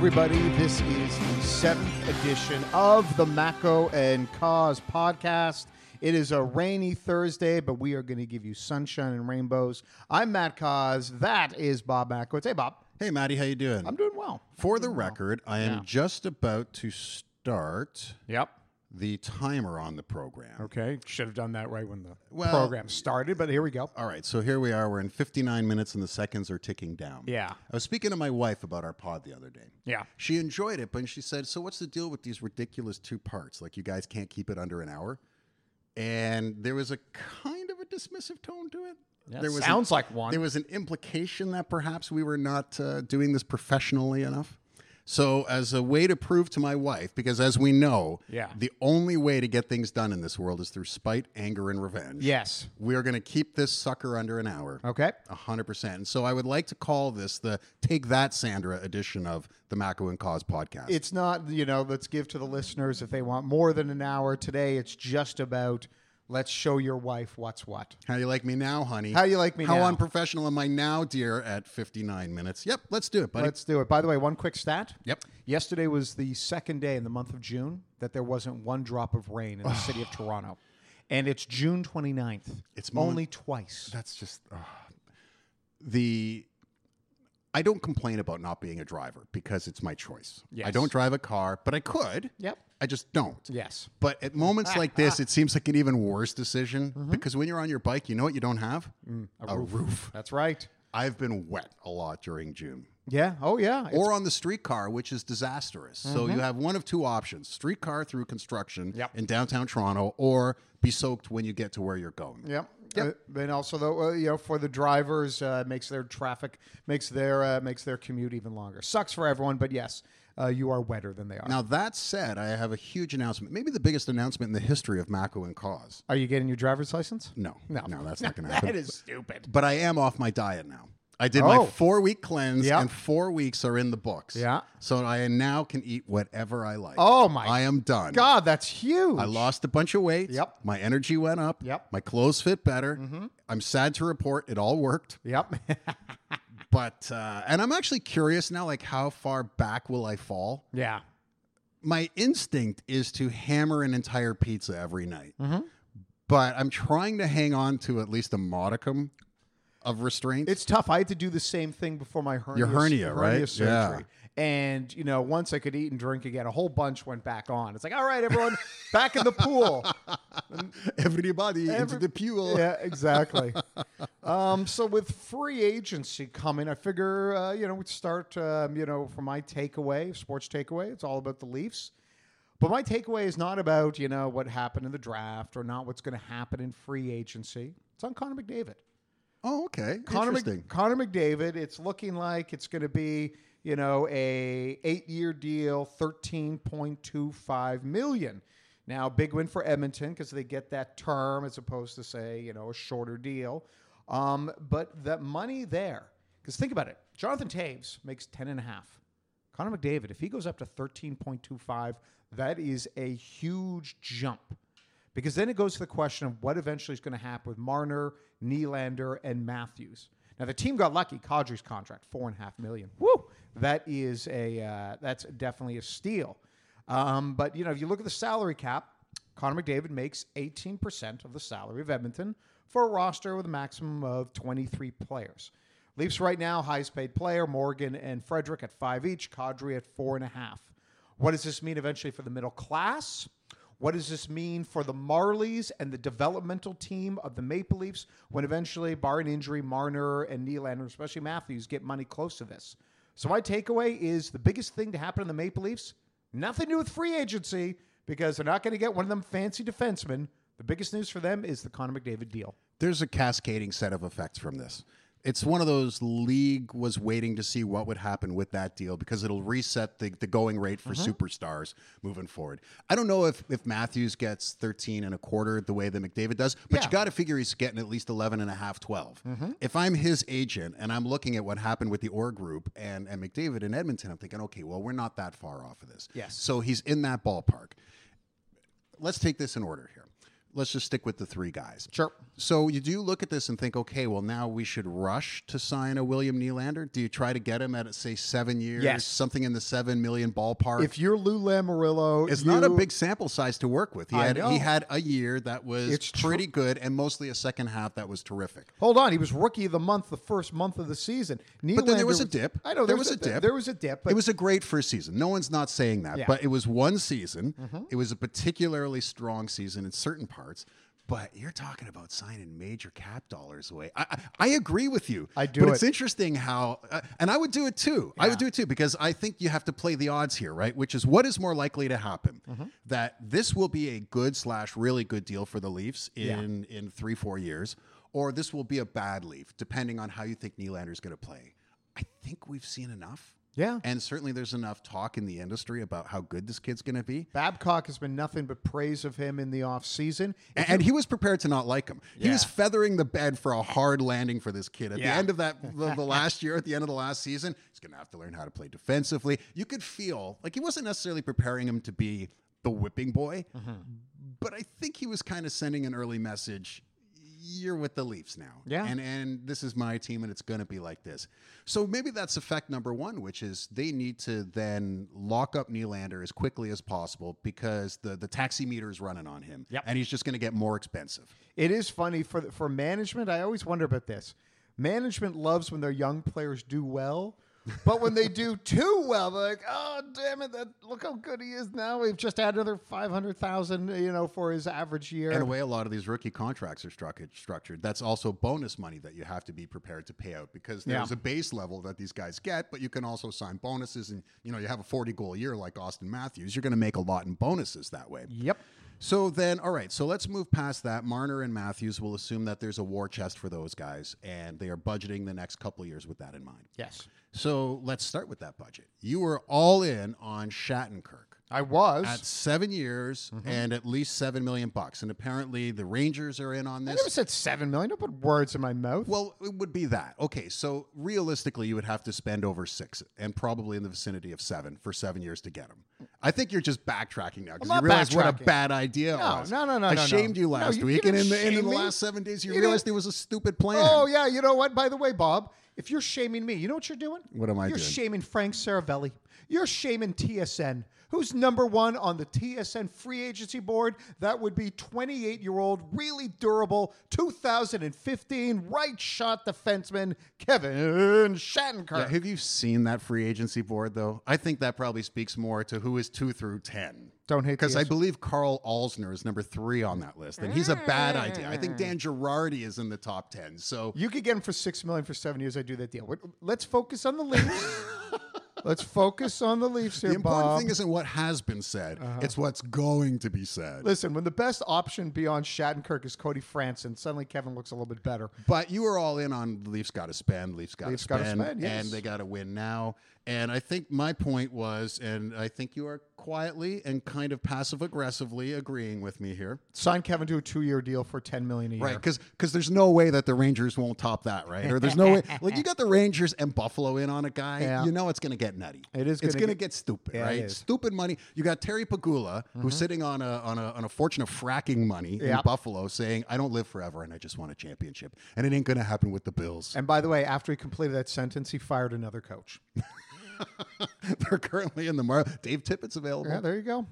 everybody. This is the 7th edition of the Mako and Cause podcast. It is a rainy Thursday, but we are going to give you sunshine and rainbows. I'm Matt Cause. That is Bob Makowitz. Hey, Bob. Hey, Matty, how you doing? I'm doing well. For the record, I am just about to start the timer on the program. Okay. Should have done that right when the Well- program started, but here we go. All right, so here we are. We're in 59 minutes and the seconds are ticking down. Yeah. I was speaking to my wife about our pod the other day. Yeah. She enjoyed it, but she said, so what's the deal with these ridiculous 2 parts? Like, you guys can't keep it under an hour? And there was a kind of a dismissive tone to it. Yeah, There was sounds like one. There was an implication that perhaps we were not doing this professionally enough. So as a way to prove to my wife, because as we know, the only way to get things done in this world is through spite, anger, and revenge. Yes. We are going to keep this sucker under an hour. Okay. 100%. And so I would like to call this the Take That, Sandra edition of the Mako and Cause podcast. It's not, let's give to the listeners if they want more than an hour. Today, it's just about let's show your wife what's what. How you like me now, honey? How you like me How now? unprofessional am I now, dear, at 59 minutes? Yep, let's do it, buddy. Let's do it. By the way, one quick stat. Yep. Yesterday was the second day in the month of June that there wasn't one drop of rain in the city of Toronto. And it's June 29th. It's only twice. That's just... I don't complain about not being a driver because it's my choice. Yes. I don't drive a car, but I could. Yep. I just don't. Yes. But at moments like this, it seems like an even worse decision because when you're on your bike, you know what you don't have? A roof. That's right. I've been wet a lot during June. Yeah. Oh, yeah. Or on the streetcar, which is disastrous. So you have one of 2 options: streetcar through construction in downtown Toronto, or be soaked when you get to where you're going. Yep. And also, though, for the drivers, makes their traffic makes their commute even longer. Sucks for everyone, but yes, you are wetter than they are. Now, that said, I have a huge announcement, maybe the biggest announcement in the history of Mako and Cause. Are you getting your driver's license? No, that's not going to happen. That is stupid. But I am off my diet now. I did my 4-week cleanse, and 4 weeks are in the books. Yeah. So I now can eat whatever I like. Oh, my I am done. God, that's huge. I lost a bunch of weight. Yep. My energy went up. Yep. My clothes fit better. I'm sad to report it all worked. Yep. But, and I'm actually curious now, like, how far back will I fall? Yeah. My instinct is to hammer an entire pizza every night. But I'm trying to hang on to at least a modicum of restraint. It's tough. I had to do the same thing before my hernia. Your hernia, right? Surgery. Yeah. And, once I could eat and drink again, a whole bunch went back on. It's like, all right, everyone, back in the pool. Everybody into the pool. Yeah, exactly. So with free agency coming, I figure, we'd start, for my takeaway, sports takeaway. It's all about the Leafs. But my takeaway is not about, what happened in the draft or not what's going to happen in free agency. It's on Connor McDavid. Oh, okay. Interesting. Connor McDavid, it's looking like it's going to be, a 8-year deal, $13.25 million. Now, big win for Edmonton because they get that term as opposed to, say, a shorter deal. But that money there, because think about it. Jonathan Toews makes 10.5. Connor McDavid, if he goes up to 13.25, that is a huge jump. Because then it goes to the question of what eventually is going to happen with Marner, Nylander, and Matthews. Now the team got lucky. Kadri's contract, $4.5 million. Woo! That is that's definitely a steal. But if you look at the salary cap, Connor McDavid makes 18% of the salary of Edmonton for a roster with a maximum of 23 players. Leafs right now, highest paid player, Morgan and Frederick at 5 each, Kadri at 4.5. What does this mean eventually for the middle class? What does this mean for the Marlies and the developmental team of the Maple Leafs when eventually, barring injury, Marner and Nylander, especially Matthews, get money close to this? So my takeaway is the biggest thing to happen in the Maple Leafs, nothing to do with free agency because they're not going to get one of them fancy defensemen. The biggest news for them is the Connor McDavid deal. There's a cascading set of effects from this. It's one of those league was waiting to see what would happen with that deal because it'll reset the going rate for superstars moving forward. I don't know if Matthews gets 13 and a quarter the way that McDavid does, but you got to figure he's getting at least 11 and a half, 12. If I'm his agent and I'm looking at what happened with the Orr group and McDavid in Edmonton, I'm thinking, okay, well, we're not that far off of this. Yes. So he's in that ballpark. Let's take this in order here. let's just stick with the three guys. Sure. So you do look at this and think, okay, well, now we should rush to sign a William Nylander. Do you try to get him at, say, 7 years? Yes. Something in the 7 million ballpark? If you're Lou Lamoriello, It's not a big sample size to work with. He I had know. he had a year that was It's pretty good and mostly a second half that was terrific. Hold on, he was rookie of the month the first month of the season. But then there was a Nylander dip. I know There was a dip. There was a dip. But It was a great first season. No one's not saying that, Yeah. but it was one season. It was a particularly strong season in certain parts. But you're talking about signing major cap dollars away. I agree with you. I do But it. it's interesting how, and I would do it too. I Yeah. would do it too because I think you have to play the odds here, right? Which is what is more likely to happen? That this will be a good / really good deal for the Leafs in 3-4 years, or this will be a bad Leaf, depending on how you think Nylander's going to play. I think we've seen enough. Yeah. And certainly there's enough talk in the industry about how good this kid's going to be. Babcock has been nothing but praise of him in the offseason. And he was prepared to not like him. He was Yeah. feathering the bed for a hard landing for this kid. At the Yeah. end of the last year, at the end of the last season, he's going to have to learn how to play defensively. You could feel like he wasn't necessarily preparing him to be the whipping boy, but I think he was kind of sending an early message. You're with the Leafs now. Yeah. And this is my team and it's going to be like this. So maybe that's effect number one, which is they need to then lock up Nylander as quickly as possible because the taxi meter is running on him. Yep. And he's just going to get more expensive. It is funny for management. I always wonder about this. Management loves when their young players do well, but when they do too well, they're like, "Oh, damn it! Look how good he is now. We've just added another 500,000, for his average year." And the way a lot of these rookie contracts are structured, that's also bonus money that you have to be prepared to pay out because there's a base level that these guys get, but you can also sign bonuses. And, you have a 40-goal year like Austin Matthews. You're going to make a lot in bonuses that way. Yep. So then, all right, so let's move past that. Marner and Matthews will assume that there's a war chest for those guys, and they are budgeting the next couple of years with that in mind. Yes. So let's start with that budget. You were all in on Shattenkirk. I was. At 7 years and at least $7 million. And apparently the Rangers are in on I this. never said 7 million. Don't put words in my mouth. Well, it would be that. Okay, so realistically, you would have to spend over 6 and probably in the vicinity of 7 for 7 years to get them. I think you're just backtracking now because I'm you not realize what a backtracking. bad idea it was. No. I shamed you No, last you week, and didn't in the shame me. last 7 days, you You realized didn't- it was a stupid plan. Oh, yeah. You know what? By the way, Bob, if you're shaming me, you know what you're doing? What am I You're doing? shaming Frank Saravelli. You're shaming TSN. Who's number one on the TSN free agency board? That would be 28-year-old, really durable, 2015 right shot defenseman Kevin Shattenkirk. Yeah, have you seen that free agency board, though? I think that probably speaks more to who is 2 through 10. Don't hate Because I TSN. believe Carl Alsner is number 3 on that list, and he's a bad idea. I think Dan Girardi is in the top 10. So You could get him for $6 million for 7 years. I'd do that deal. Let's focus on the Leafs. Let's focus on the Leafs here, the important Bob. thing isn't what has been said; it's what's going to be said. Listen, when the best option beyond Shattenkirk is Cody Franson, suddenly Kevin looks a little bit better. But you were all in on the Leafs got to spend, Leafs got to Leafs gotta spend, spend, yes. and they got to win now. And I think my point was, and I think you are quietly and kind of passive aggressively agreeing with me here, Sign Kevin to a 2-year deal for $10 million a year. right? Because there's no way that the Rangers won't top that, right? Or there's no way, like you got the Rangers and Buffalo in on a guy, Yeah. you know it's going to get nutty. It is It's gonna going to get stupid, Yeah, it right? is. Mm-hmm. Stupid money. You got Terry Pagula, who's sitting on a fortune of fracking money in Yep. Buffalo, saying, "I don't live forever, and I just want a championship," and it ain't going to happen with the Bills. And by the way, after he completed that sentence, he fired another coach. They're currently in the market. Dave Tippett's available. Yeah, there you go.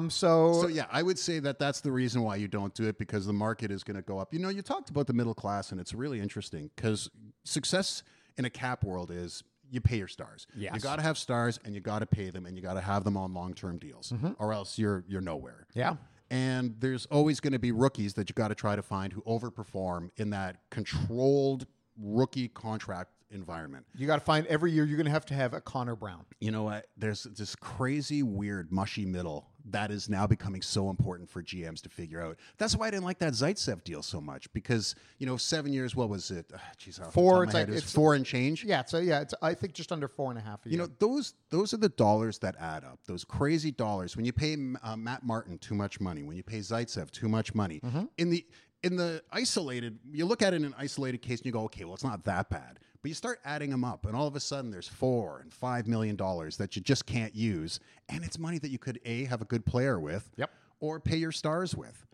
So yeah, I would say that that's the reason why you don't do it, because the market is going to go up. You talked about the middle class, and it's really interesting because success in a cap world is you pay your stars. Yes. You got to have stars, and you got to pay them, and you got to have them on long-term deals, or else you're nowhere. Yeah. And there's always going to be rookies that you got to try to find who overperform in that controlled rookie contract environment. You got to find every year you're going to have a Connor Brown. You know what? There's this crazy, weird, mushy middle that is now becoming so important for GMs to figure out. That's why I didn't like that Zaitsev deal so much, because 7 years. What was it? Geez, off the top of 4. my It's head, like it was 4 and change. Yeah. So it's I think just under 4.5 a year. Those are the dollars that add up. Those crazy dollars. When you pay Matt Martin too much money, when you pay Zaitsev too much money, in the isolated, you look at it in an isolated case and you go, okay, well, it's not that bad. But you start adding them up, and all of a sudden there's $4 and $5 million that you just can't use, and it's money that you could have a good player with, Yep. or pay your stars with.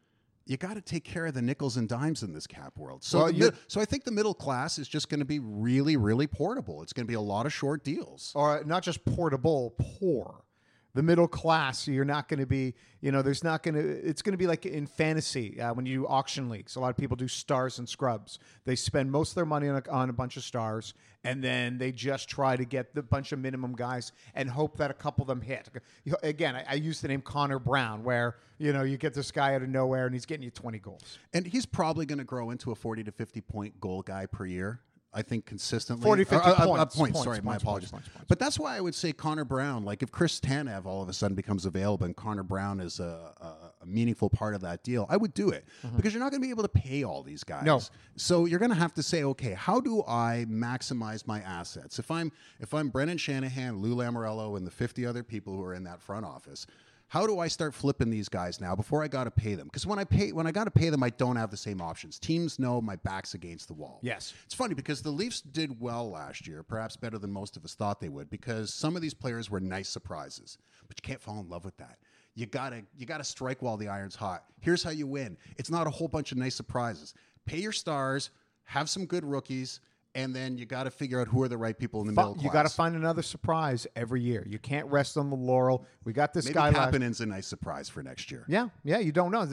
you got to take care of the nickels and dimes in this cap world. So, Well, so I think the middle class is just going to be really, really portable. It's going to be a lot of short deals. Or not just portable, poor. The middle class, you're not going to be, there's not going to, it's going to be like in fantasy when you do auction leagues. A lot of people do stars and scrubs. They spend most of their money on a bunch of stars, and then they just try to get the bunch of minimum guys and hope that a couple of them hit. Again, I use the name Connor Brown, where, you get this guy out of nowhere and he's getting you 20 goals. And he's probably going to grow into a 40 to 50 point goal guy per year. I think consistently. 40, 50 points. Sorry, my apologies. But that's why I would say Connor Brown, like if Chris Tanev all of a sudden becomes available and Connor Brown is a meaningful part of that deal, I would do it. Because you're not going to be able to pay all these guys. No. So you're going to have to say, okay, how do I maximize my assets? If I'm Brendan Shanahan, Lou Lamoriello, and the 50 other people who are in that front office, how do I start flipping these guys now before I got to pay them? Because when I got to pay them, I don't have the same options. Teams know my back's against the wall. Yes. It's funny because the Leafs did well last year, perhaps better than most of us thought they would, because some of these players were nice surprises. But you can't fall in love with that. You gotta strike while the iron's hot. Here's how you win. It's not a whole bunch of nice surprises. Pay your stars, have some good rookies, and then you got to figure out who are the right people in the middle class. You got to find another surprise every year. You can't rest on the laurel. We got this guy. Maybe Kapanen's a nice surprise for next year. Yeah. You don't know.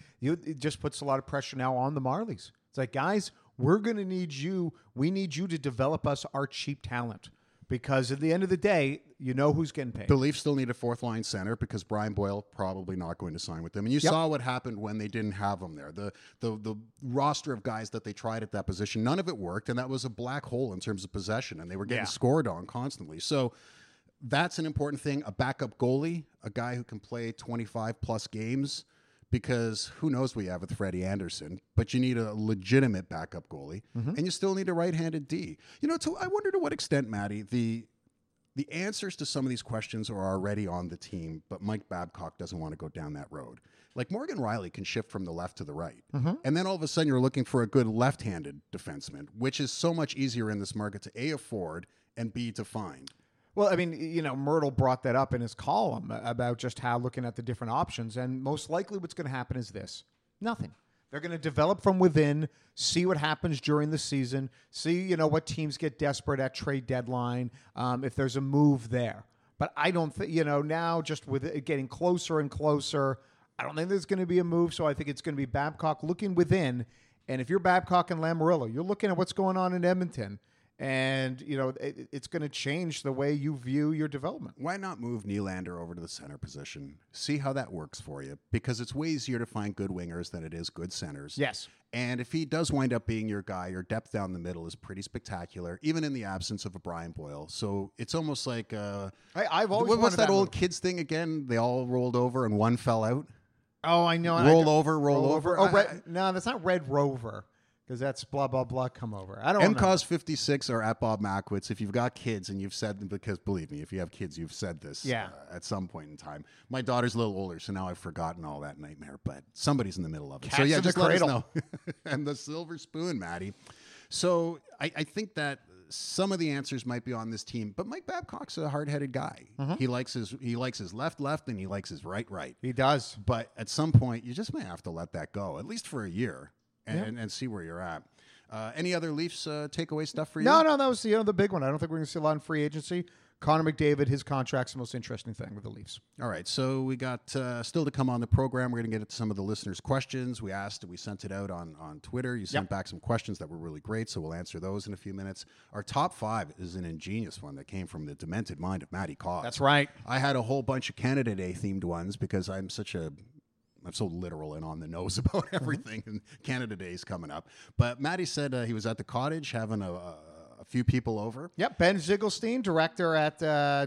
It just puts a lot of pressure now on the Marlies. It's like, guys, we're going to need you. We need you to develop us our cheap talent. Because at the end of the day, you know who's getting paid. The Leafs still need a fourth line center because Brian Boyle probably not going to sign with them. And you saw what happened when they didn't have him there. The roster of guys that they tried at that position, none of it worked, and that was a black hole in terms of possession, and they were getting scored on constantly. So that's an important thing. A backup goalie, a guy who can play 25 plus games, because who knows what you have with Freddie Anderson, but you need a legitimate backup goalie, and you still need a right-handed D. I wonder to what extent, Matty, the answers to some of these questions are already on the team, but Mike Babcock doesn't want to go down that road. Like Morgan Rielly can shift from the left to the right, and then all of a sudden you're looking for a good left-handed defenseman, which is so much easier in this market to A, afford, and B, to find. Well, I mean, Myrtle brought that up in his column about just how looking at the different options. And most likely what's going to happen is this. Nothing. They're going to develop from within, see what happens during the season, see, what teams get desperate at trade deadline, if there's a move there. But I don't think, now just with it getting closer and closer, I don't think there's going to be a move. So I think it's going to be Babcock looking within. And if you're Babcock and Lamoriello, you're looking at what's going on in Edmonton. And, it's going to change the way you view your development. Why not move Nylander over to the center position? See how that works for you. Because it's way easier to find good wingers than it is good centers. Yes. And if he does wind up being your guy, your depth down the middle is pretty spectacular, even in the absence of a Brian Boyle. So it's almost like... I've always what's that old move. kids thing again? They all rolled over and one fell out? Oh, I know. Roll over. Oh, no, that's not Red Rover. Because that's blah, blah, blah, come over. I don't know. MCOS56 or at Bob Mackwitz. If you've got kids and you've said them, because believe me, if you have kids, you've said this at some point in time. My daughter's a little older, so now I've forgotten all that nightmare, but somebody's in the middle of it. Cats so yeah, in just the let us cradle. know. And the silver spoon, Maddie. So I think that some of the answers might be on this team, but Mike Babcock's a hard-headed guy. He likes his left, and he likes his right. He does. But at some point, you just may have to let that go, at least for a year. And see where you're at. Any other Leafs takeaway stuff for you? No, that was the big one. I don't think we're going to see a lot in free agency. Connor McDavid, his contract's the most interesting thing with the Leafs. All right, so we got still to come on the program. We're going to get into some of the listeners' questions. We sent it out on Twitter. You sent back some questions that were really great, so we'll answer those in a few minutes. Our top 5 is an ingenious one that came from the demented mind of Matty Cause. That's right. I had a whole bunch of Canada Day themed ones because I'm so literal and on the nose about everything, and Canada Day is coming up. But Matty said he was at the cottage having a few people over. Yep, Ben Ziegelstein, director at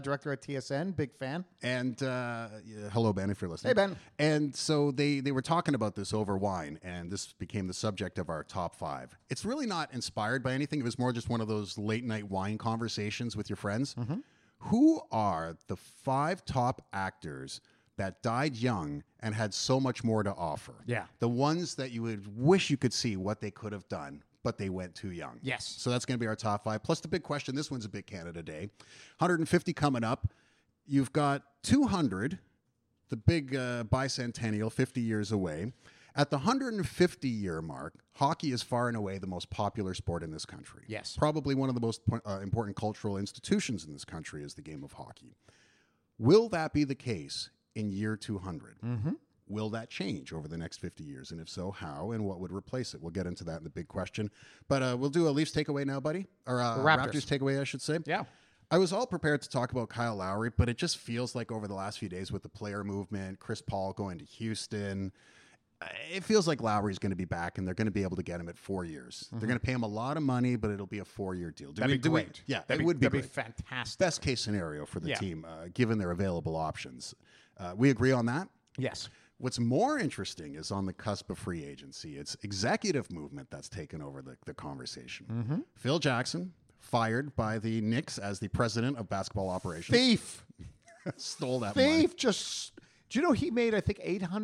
TSN, big fan. And hello, Ben, if you're listening. Hey, Ben. And so they were talking about this over wine, and this became the subject of our top 5. It's really not inspired by anything. It was more just one of those late-night wine conversations with your friends. Who are the 5 top actors that died young and had so much more to offer? Yeah. The ones that you would wish you could see what they could have done, but they went too young. Yes. So that's going to be our top 5. Plus the big question, this one's a big Canada Day. 150 coming up. You've got 200, the big bicentennial, 50 years away. At the 150-year mark, hockey is far and away the most popular sport in this country. Yes. Probably one of the most important cultural institutions in this country is the game of hockey. Will that be the case in year 200? Mm-hmm. Will that change over the next 50 years? And if so, how and what would replace it? We'll get into that in the big question. But we'll do a Leafs takeaway now, buddy. Or Raptors takeaway, I should say. Yeah. I was all prepared to talk about Kyle Lowry, but it just feels like over the last few days with the player movement, Chris Paul going to Houston, it feels like Lowry's going to be back and they're going to be able to get him at 4 years. Mm-hmm. They're going to pay him a lot of money, but it'll be a 4-year deal. That'd be great. Yeah, that'd would be that'd great. be fantastic. Best case scenario for the Yeah. team, given their available options. We agree on that? Yes. What's more interesting is on the cusp of free agency. It's executive movement that's taken over the conversation. Mm-hmm. Phil Jackson, fired by the Knicks as the president of basketball operations. Thief. Stole that money. Thief. Just. Do you know he made, I think,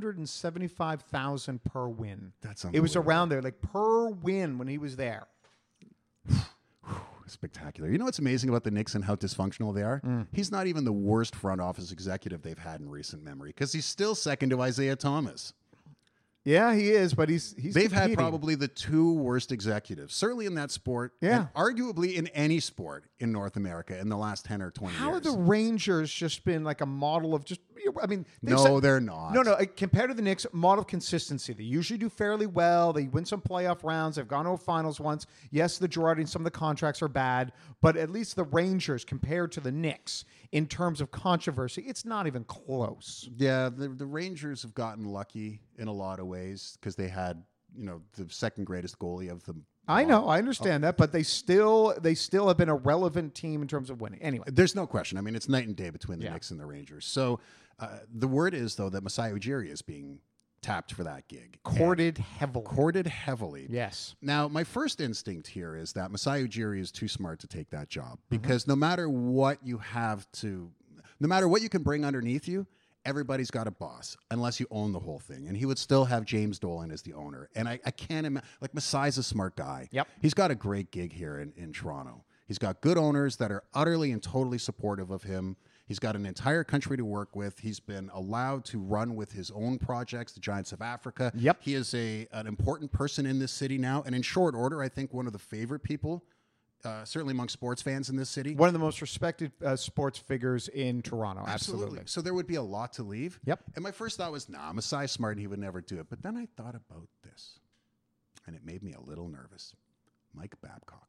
$875,000 per win? That's It was unbelievable. around there, like per win when he was there. Spectacular. You know what's amazing about the Knicks and how dysfunctional they are? He's not even the worst front office executive they've had in recent memory because he's still second to Isaiah Thomas. Yeah, he is, but he's They've had competing. probably the two worst executives, certainly in that sport, Yeah. and arguably in any sport in North America in the last 10 or 20 How years. have the Rangers just been like a model of just? I mean, No, they're not. No. Compared to the Knicks, model of consistency. They usually do fairly well. They win some playoff rounds. They've gone to finals once. Yes, the Girardi and some of the contracts are bad, but at least the Rangers, compared to the Knicks, in terms of controversy, it's not even close. Yeah, the Rangers have gotten lucky in a lot of ways because they had, the second greatest goalie of them. I know, I understand that, but they still have been a relevant team in terms of winning. Anyway, There's no question. I mean, it's night and day between the Yeah. Knicks and the Rangers. So the word is, though, that Masai Ujiri is being tapped for that gig. courted heavily. Courted heavily. Yes. Now, my first instinct here is that Masai Ujiri is too smart to take that job Mm-hmm. because no matter what you can bring underneath you, everybody's got a boss unless you own the whole thing. And he would still have James Dolan as the owner. And I can't imagine, like, Masai's a smart guy. Yep. He's got a great gig here in Toronto. He's got good owners that are utterly and totally supportive of him. He's got an entire country to work with. He's been allowed to run with his own projects, the Giants of Africa. Yep. He is an important person in this city now. And in short order, I think one of the favorite people, certainly among sports fans in this city. One of the most respected sports figures in Toronto. Absolutely. So there would be a lot to leave. Yep. And my first thought was, Masai's smart and he would never do it. But then I thought about this, and it made me a little nervous. Mike Babcock.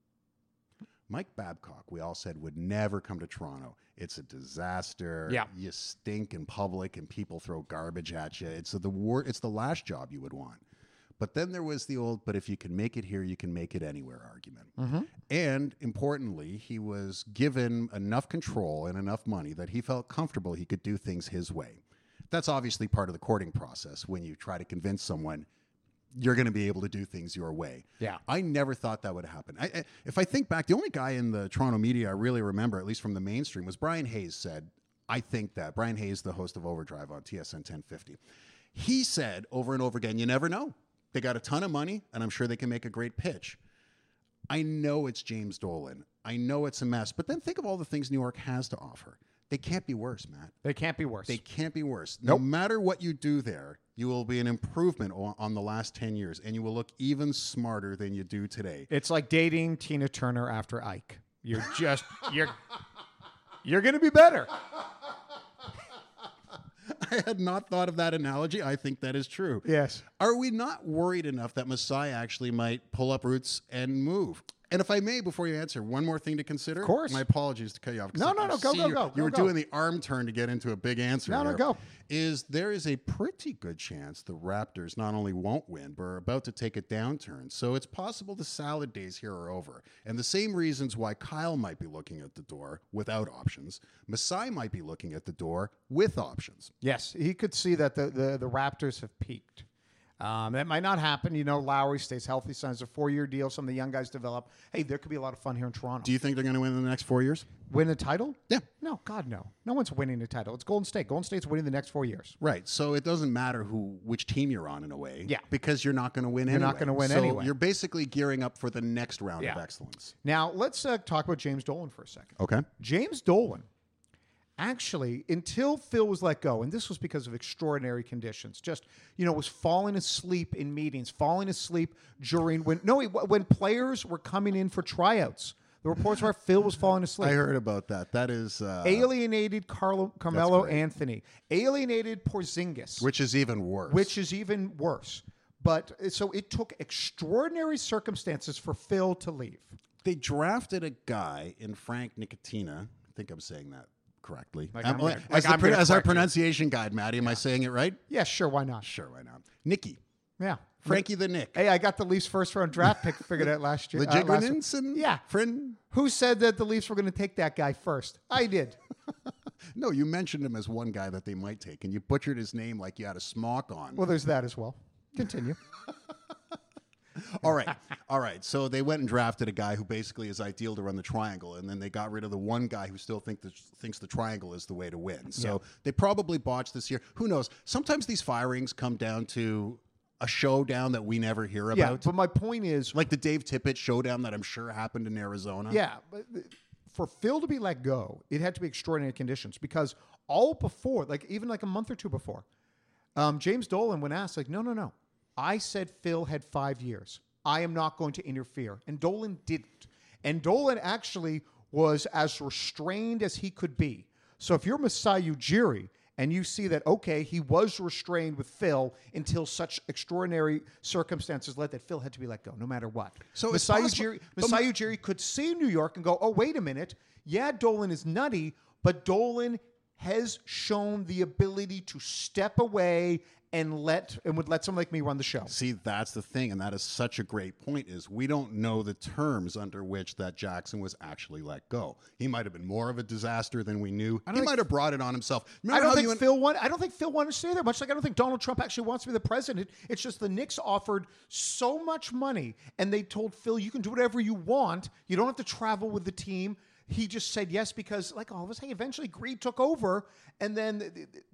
Mike Babcock, we all said, would never come to Toronto. It's a disaster. Yeah. You stink in public and people throw garbage at you. It's the last job you would want. But then there was the old, but if you can make it here, you can make it anywhere argument. Mm-hmm. And importantly, he was given enough control and enough money that he felt comfortable he could do things his way. That's obviously part of the courting process when you try to convince someone you're going to be able to do things your way. Yeah. I never thought that would happen. If I think back, the only guy in the Toronto media I really remember, at least from the mainstream, was Brian Hayes said, I think that. Brian Hayes, the host of Overdrive on TSN 1050. He said over and over again, you never know. They got a ton of money, and I'm sure they can make a great pitch. I know it's James Dolan. I know it's a mess. But then think of all the things New York has to offer. They can't be worse, Matt. They can't be worse. They can't be worse. Nope. No matter what you do there, you will be an improvement on the last 10 years, and you will look even smarter than you do today. It's like dating Tina Turner after Ike. You're just you're going to be better. I had not thought of that analogy. I think that is true. Yes. Are we not worried enough that Masai actually might pull up roots and move? And if I may, before you answer, one more thing to consider. Of course. My apologies to cut you off. No, go. You were Go. doing the arm turn to get into a big answer. No, here. go. There is a pretty good chance the Raptors not only won't win, but are about to take a downturn. So it's possible the salad days here are over. And the same reasons why Kyle might be looking at the door without options, Masai might be looking at the door with options. Yes, he could see that the Raptors have peaked. That might not happen. Lowry stays healthy, signs a 4-year deal. Some of the young guys develop. Hey, there could be a lot of fun here in Toronto. Do you think they're going to win in the next 4 years? Win a title? Yeah. No, God, no. No one's winning a title. It's Golden State. Golden State's winning the next 4 years. Right. So it doesn't matter which team you're on in a way. Yeah. Because you're not going to win anyway. You're not gonna win so anyway. You're basically gearing up for the next round Yeah. of excellence. Now, let's talk about James Dolan for a second. Okay. James Dolan actually, until Phil was let go, and this was because of extraordinary conditions, just, was falling asleep in meetings, falling asleep during when players were coming in for tryouts. The reports were Phil was falling asleep. I heard about that. That is alienated Carmelo Anthony, alienated Porzingis, which is even worse. But so it took extraordinary circumstances for Phil to leave. They drafted a guy in Frank Ntilikina. I think I'm saying that correctly. As our pronunciation guide, Maddie, am I saying it right? Yeah, sure. Why not? Sure, why not? Nicky. Yeah. Frankie the Nick. Hey, I got the Leafs first round draft pick figured out last year. Yeah. Friend. Who said that the Leafs were going to take that guy first? I did. No, you mentioned him as one guy that they might take, and you butchered his name like you had a smock on. Well, there's that as well. Continue. All right. So they went and drafted a guy who basically is ideal to run the triangle, and then they got rid of the one guy who still thinks the triangle is the way to win. So they probably botched this year. Who knows? Sometimes these firings come down to a showdown that we never hear about. Yeah, but my point is... like the Dave Tippett showdown that I'm sure happened in Arizona. Yeah, but for Phil to be let go, it had to be extraordinary conditions because all before, even a month or two before, James Dolan, when asked, no. I said Phil had 5 years. I am not going to interfere. And Dolan didn't. And Dolan actually was as restrained as he could be. So if you're Masai Ujiri and you see that, okay, he was restrained with Phil until such extraordinary circumstances led that Phil had to be let go, no matter what. So Masai Ujiri could see New York and go, oh, wait a minute. Yeah, Dolan is nutty, but Dolan has shown the ability to step away and would let someone like me run the show. See, that's the thing, and that is such a great point, is we don't know the terms under which that Jackson was actually let go. He might have been more of a disaster than we knew. He might have brought it on himself. I don't think Phil wanted to stay there, much like I don't think Donald Trump actually wants to be the president. It's just the Knicks offered so much money, and they told Phil, you can do whatever you want. You don't have to travel with the team. He just said yes because, all of us, eventually greed took over, and then,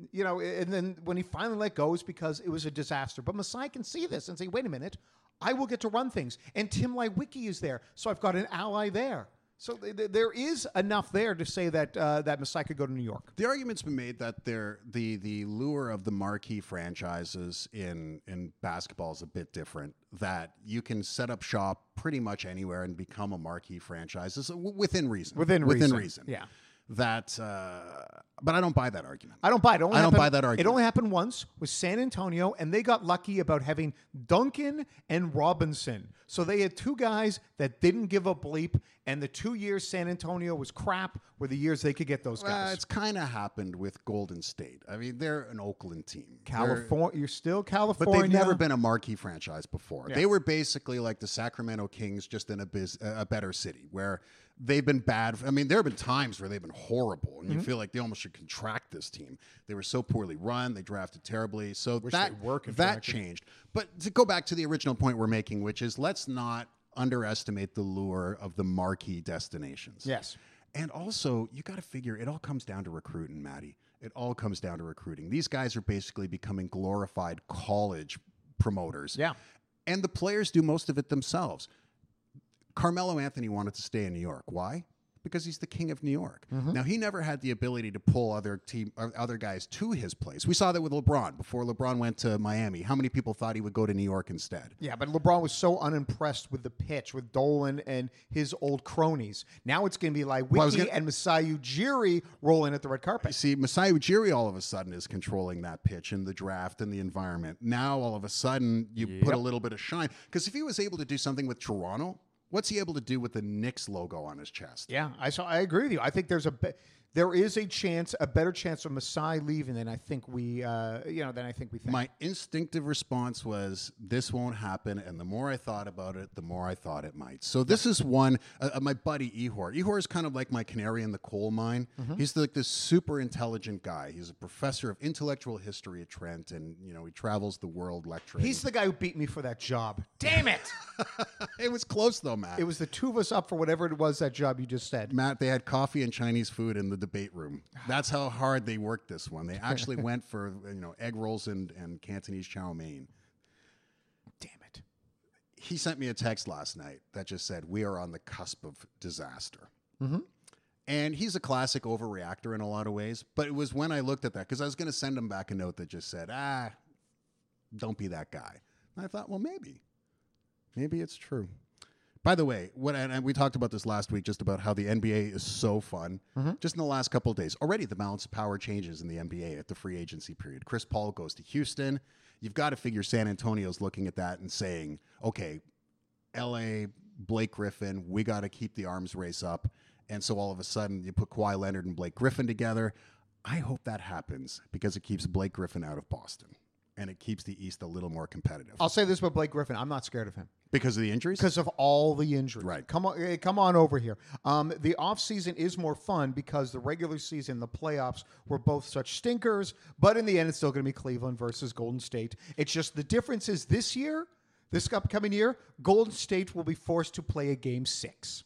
and then when he finally let go, it's because it was a disaster. But Masai can see this and say, wait a minute, I will get to run things. And Tim Leiweke is there, so I've got an ally there. So there is enough there to say that that Masai could go to New York. The argument's been made that the lure of the marquee franchises in basketball is a bit different, that you can set up shop pretty much anywhere and become a marquee franchise within reason. Within reason. Yeah. That, but I don't buy that argument. I don't buy it. I don't buy that argument. It only happened once with San Antonio, and they got lucky about having Duncan and Robinson. So they had two guys that didn't give a bleep, and the 2 years San Antonio was crap were the years they could get those guys. It's kind of happened with Golden State. I mean, they're an Oakland team. You're still California. But they've never been a marquee franchise before. Yeah. They were basically like the Sacramento Kings, just in a better city, where they've been bad. I mean, there have been times where they've been horrible, and you feel like they almost should contract this team. They were so poorly run. They drafted terribly. So that changed. But to go back to the original point we're making, which is let's not underestimate the lure of the marquee destinations. Yes. And also, you got to figure it all comes down to recruiting, Maddie. It all comes down to recruiting. These guys are basically becoming glorified college promoters. Yeah. And the players do most of it themselves. Carmelo Anthony wanted to stay in New York. Why? Because he's the king of New York. Mm-hmm. Now, he never had the ability to pull other guys to his place. We saw that with LeBron. Before LeBron went to Miami, how many people thought he would go to New York instead? Yeah, but LeBron was so unimpressed with the pitch, with Dolan and his old cronies. Now it's going to be like Wiki and Masai Ujiri rolling at the red carpet. See, Masai Ujiri all of a sudden is controlling that pitch and the draft and the environment. Now, all of a sudden, you put a little bit of shine. Because if he was able to do something with Toronto, what's he able to do with the Knicks logo on his chest? Yeah, I agree with you. I think there is a better chance of Masai leaving than I think we think. My instinctive response was, this won't happen, and the more I thought about it, the more I thought it might. So this is one, my buddy Ihor. Ihor is kind of like my canary in the coal mine. Mm-hmm. He's like this super intelligent guy. He's a professor of intellectual history at Trent, and he travels the world lecturing. He's the guy who beat me for that job. Damn it! It was close though, Matt. It was the two of us up for whatever it was that job you just said. Matt, they had coffee and Chinese food in the debate room. That's how hard they worked this one. They actually went for egg rolls and Cantonese chow mein. Damn it. He sent me a text last night that just said, we are on the cusp of disaster. Mm-hmm. And he's a classic overreactor in a lot of ways. But it was when I looked at that, because I was going to send him back a note that just said, don't be that guy. And I thought, well, maybe it's true. By the way, and we talked about this last week, just about how the NBA is so fun. Just in the last couple of days, already the balance of power changes in the NBA at the free agency period. Chris Paul goes to Houston. You've got to figure San Antonio's looking at that and saying, okay, LA, Blake Griffin, we got to keep the arms race up. And so all of a sudden, you put Kawhi Leonard and Blake Griffin together. I hope that happens because it keeps Blake Griffin out of Boston. And it keeps the East a little more competitive. I'll say this about Blake Griffin. I'm not scared of him. Because of the injuries? Because of all the injuries. Right. Come on over here. The offseason is more fun because the regular season, the playoffs, were both such stinkers. But in the end, it's still going to be Cleveland versus Golden State. It's just the difference is this upcoming year, Golden State will be forced to play a game 6.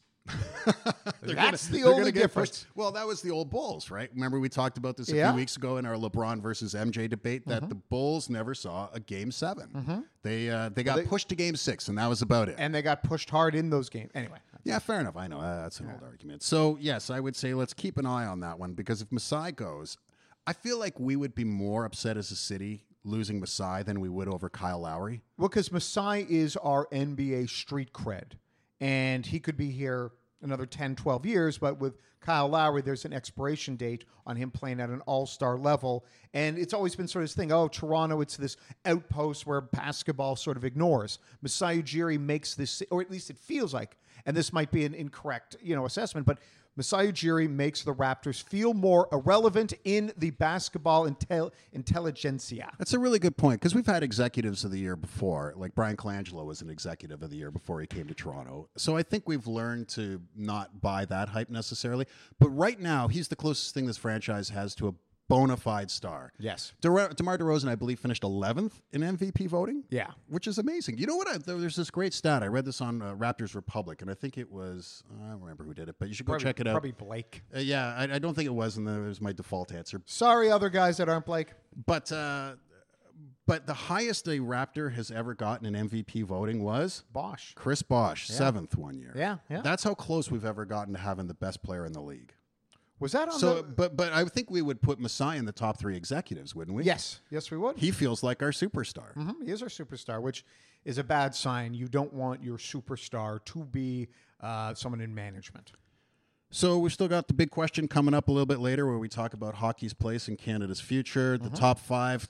That's the only difference. Well, that was the old Bulls, right? Remember we talked about this a few weeks ago in our LeBron versus MJ debate that the Bulls never saw a game 7. They got pushed to game 6, and that was about it. And they got pushed hard in those games. Anyway. Yeah, fair enough. I know. That's an old argument. So, yes, I would say let's keep an eye on that one because if Masai goes, I feel like we would be more upset as a city losing Masai than we would over Kyle Lowry. Well, because Masai is our NBA street cred. And he could be here another 10, 12 years. But with Kyle Lowry, there's an expiration date on him playing at an all-star level. And it's always been sort of this thing, Toronto, it's this outpost where basketball sort of ignores. Masai Ujiri makes this, or at least it feels like, and this might be an incorrect assessment, but Masai Ujiri makes the Raptors feel more irrelevant in the basketball intelligentsia. That's a really good point because we've had executives of the year before. Like Brian Colangelo was an executive of the year before he came to Toronto. So I think we've learned to not buy that hype necessarily. But right now, he's the closest thing this franchise has to a bona fide star. Yes. DeMar DeRozan, I believe, finished 11th in MVP voting. Yeah. Which is amazing. You know what? There's this great stat. I read this on Raptors Republic, and I think it was, I don't remember who did it, but you should go check it out. Probably Blake. Yeah, I don't think it was, and that was my default answer. Sorry, other guys that aren't Blake. But the highest a Raptor has ever gotten in MVP voting was Bosh. Chris Bosh, 7th one year. Yeah. That's how close we've ever gotten to having the best player in the league. Was that on so? But I think we would put Masai in the top 3 executives, wouldn't we? Yes, we would. He feels like our superstar. He is our superstar, which is a bad sign. You don't want your superstar to be someone in management. So we've still got the big question coming up a little bit later, where we talk about hockey's place in Canada's future. The top five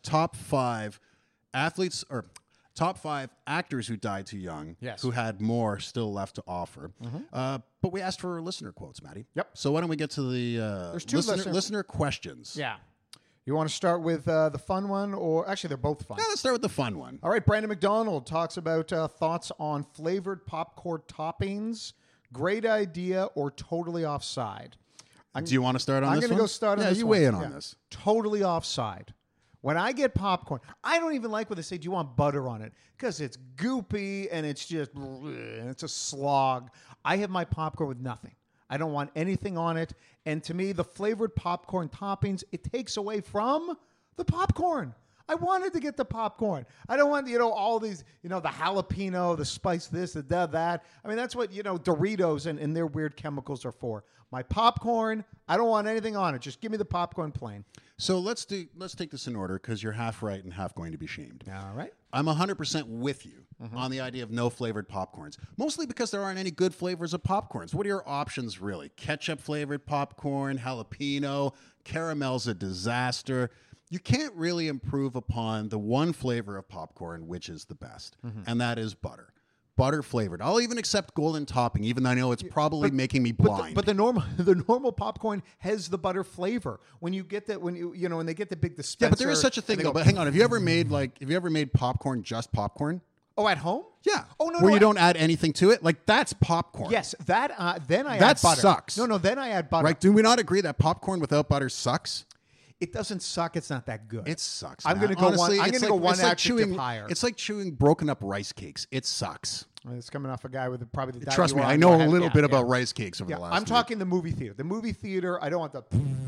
athletes or top 5 actors who died too young, who had more still left to offer. But we asked for listener quotes, Maddie. Yep. So why don't we get to the There's 2 listener questions? Yeah. You want to start with the fun one, or actually they're both fun? Yeah, let's start with the fun one. All right. Brandon McDonald talks about thoughts on flavored popcorn toppings. Great idea or totally offside? Do you want to start on this one? I'm going to go start on this one. Yeah, you weigh in on this. Totally offside. When I get popcorn, I don't even like when they say, do you want butter on it? Because it's goopy and it's just, and it's a slog. I have my popcorn with nothing. I don't want anything on it. And to me, the flavored popcorn toppings, it takes away from the popcorn. I wanted to get the popcorn. I don't want, all these, the jalapeno, the spice this, the that. I mean, that's what, Doritos and their weird chemicals are for. My popcorn, I don't want anything on it. Just give me the popcorn plain. So let's take this in order because you're half right and half going to be shamed. All right. I'm 100% with you on the idea of no flavored popcorns, mostly because there aren't any good flavors of popcorns. What are your options, really? Ketchup flavored popcorn, jalapeno, caramel's a disaster. You can't really improve upon the one flavor of popcorn, which is the best, and that is butter. Butter flavored. I'll even accept golden topping, even though I know it's probably making me blind. But the normal popcorn has the butter flavor. When you get that, when they get the big dispenser. Yeah, but there is such a thing though. But hang on, have you ever made popcorn just popcorn? Oh, at home? Yeah. Oh no, where you don't add anything to it, like that's popcorn. Yes, that then I that add butter. sucks. No, then I add butter. Right? Do we not agree that popcorn without butter sucks? It doesn't suck. It's not that good. It sucks. I'm going to go one. I'm going to go one adjective higher. It's like chewing broken up rice cakes. It sucks. It's coming off a guy with probably the. Trust me, I know a little bit about rice cakes over the last. I'm talking the movie theater. The movie theater. I don't want the.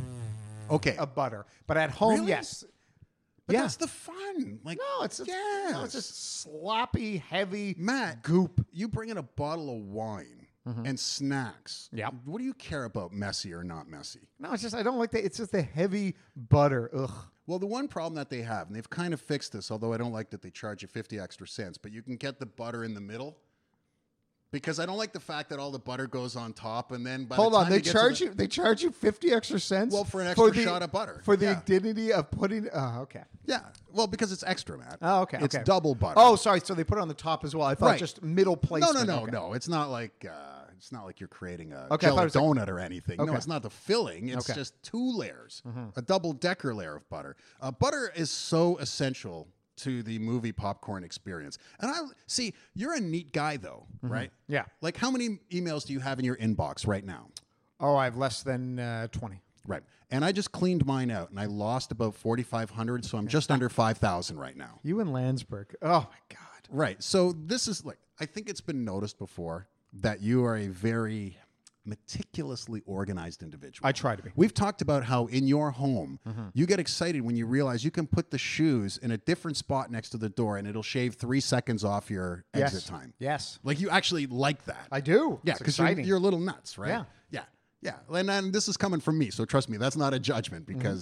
Of butter, but at home, really? yes. But that's the fun. Like no, it's just sloppy, heavy Matt goop. You bring in a bottle of wine. and snacks. Yep. What do you care about messy or not messy? No, it's just I don't like that. It's just the heavy butter. Ugh. Well, the one problem that they have, and they've kind of fixed this, although I don't like that they charge you 50 extra cents, but you can get the butter in the middle. Because I don't like the fact that all the butter goes on top, and then by Hold the on, time they charge you 50 extra cents. Well, for an extra shot of butter. For the Yeah. dignity of putting. Oh, okay. Yeah, well, because it's extra, Matt. Oh, okay. It's okay. double butter. Oh, sorry. So they put it on the top as well. I thought Right. just middle placement. No. Okay. It's not like you're creating a Okay, I jello thought it was like- donut or anything. Okay. No, it's not the filling. It's Okay. just 2 layers, a double-decker layer of butter. Butter is so essential to the movie popcorn experience. And I see you're a neat guy, though, right? Yeah. Like, how many emails do you have in your inbox right now? Oh, I have less than 20. Right. And I just cleaned mine out, and I lost about 4,500, so I'm just under 5,000 right now. You and Landsberg. Oh my God. Right. So this is like, I think it's been noticed before that you are a very meticulously organized individual. I try to be. We've talked about how in your home, you get excited when you realize you can put the shoes in a different spot next to the door and it'll shave 3 seconds off your exit time. Yes. Like you actually like that. I do. Yeah, It's because exciting. you're a little nuts, right? Yeah. Yeah. Yeah. And this is coming from me, so trust me, that's not a judgment because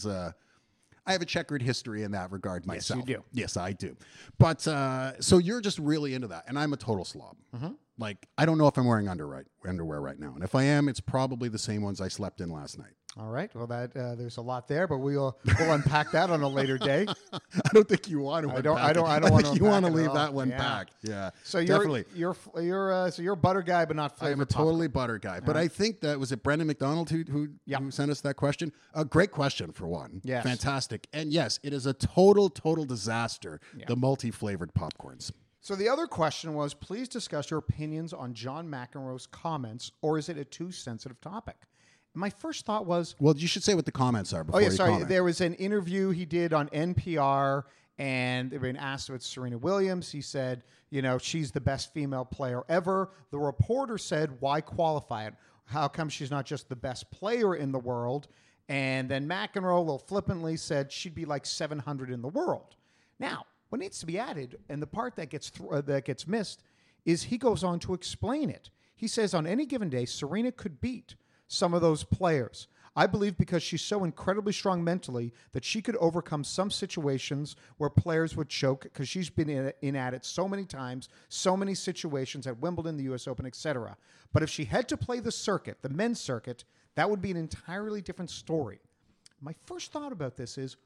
I have a checkered history in that regard myself. you do. Yes, I do. But so you're just really into that, and I'm a total slob. Like I don't know if I'm wearing underwear right now, and if I am, it's probably the same ones I slept in last night. All right. Well, that there's a lot there, but we'll unpack that on a later day. I don't think you want to. I don't I want think to you want to unpack it leave at that all. one Yeah. packed. Yeah. So you're definitely. you're a butter guy, but not I'm a flavored. totally butter guy. But I think that was it Brendan McDonald who sent us that question. A great question for one. Yes. Fantastic. And yes, it is a total disaster, the multi-flavored popcorns. So the other question was, please discuss your opinions on John McEnroe's comments, or is it a too sensitive topic? And my first thought was, Well, you should say what the comments are before oh yeah, you sorry. comment. There was an interview he did on NPR, and they were being asked about Serena Williams. He said, she's the best female player ever. The reporter said, why qualify it? How come she's not just the best player in the world? And then McEnroe, a little flippantly, said she'd be like 700 in the world. Now, what needs to be added, and the part that gets missed, is he goes on to explain it. He says, on any given day, Serena could beat some of those players. I believe because she's so incredibly strong mentally that she could overcome some situations where players would choke because she's been in at it so many times, so many situations at Wimbledon, the U.S. Open, etc. But if she had to play the circuit, the men's circuit, that would be an entirely different story. My first thought about this is,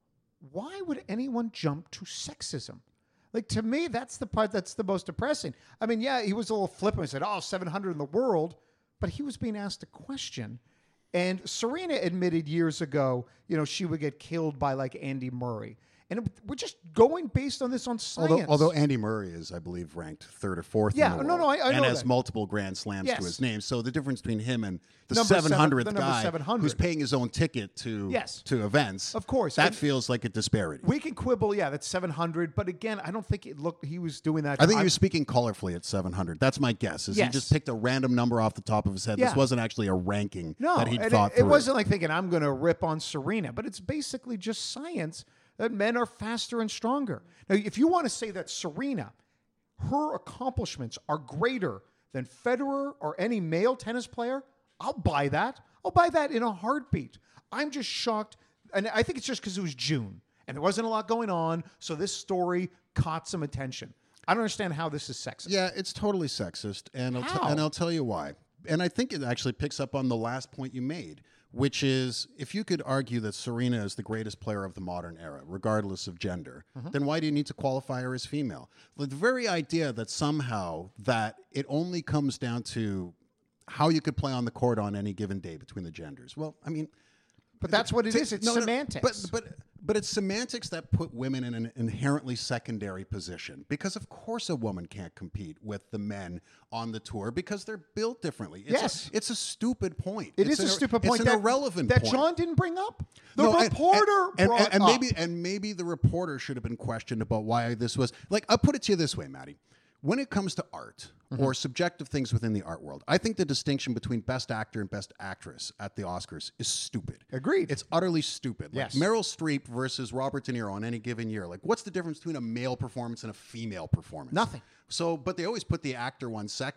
why would anyone jump to sexism? Like, to me, that's the part that's the most depressing. I mean, yeah, he was a little flippant. He said, 700 in the world. But he was being asked a question. And Serena admitted years ago, she would get killed by, like, Andy Murray. And we're just going based on this on science. Although Andy Murray is, I believe, ranked 3rd or 4th in the world. I know and has that. multiple Grand Slams Yes. to his name. So the difference between him and the Number 700th number guy 700. who's paying his own ticket to events, Of course. that And feels like a disparity. we can quibble, that's 700. But again, I don't think he was doing that. I think he was speaking colorfully at 700. That's my guess. He just picked a random number off the top of his head. Yeah. This wasn't actually a ranking No, that he'd and thought it through. wasn't like thinking I'm going to rip on Serena, but it's basically just science that men are faster and stronger. Now, if you want to say that Serena, her accomplishments are greater than Federer or any male tennis player, I'll buy that. I'll buy that in a heartbeat. I'm just shocked, and I think it's just because it was June and there wasn't a lot going on, so this story caught some attention. I don't understand how this is sexist. Yeah, it's totally sexist, and How? I'll tell you why. And I think it actually picks up on the last point you made, which is if you could argue that Serena is the greatest player of the modern era, regardless of gender, then why do you need to qualify her as female? The very idea that somehow that it only comes down to how you could play on the court on any given day between the genders. Well, I mean, But that's what it is. It's semantics. But it's semantics that put women in an inherently secondary position because, of course, a woman can't compete with the men on the tour because they're built differently. It's a stupid point. It's a stupid point. It's an irrelevant that point. John didn't bring up. The No, reporter brought up. Maybe the reporter should have been questioned about why this was like. I'll put it to you this way, Maddie. When it comes to art or subjective things within the art world, I think the distinction between best actor and best actress at the Oscars is stupid. Agreed. It's utterly stupid. Yes. Like Meryl Streep versus Robert De Niro on any given year. Like, what's the difference between a male performance and a female performance? Nothing. So, but they always put the actor one second.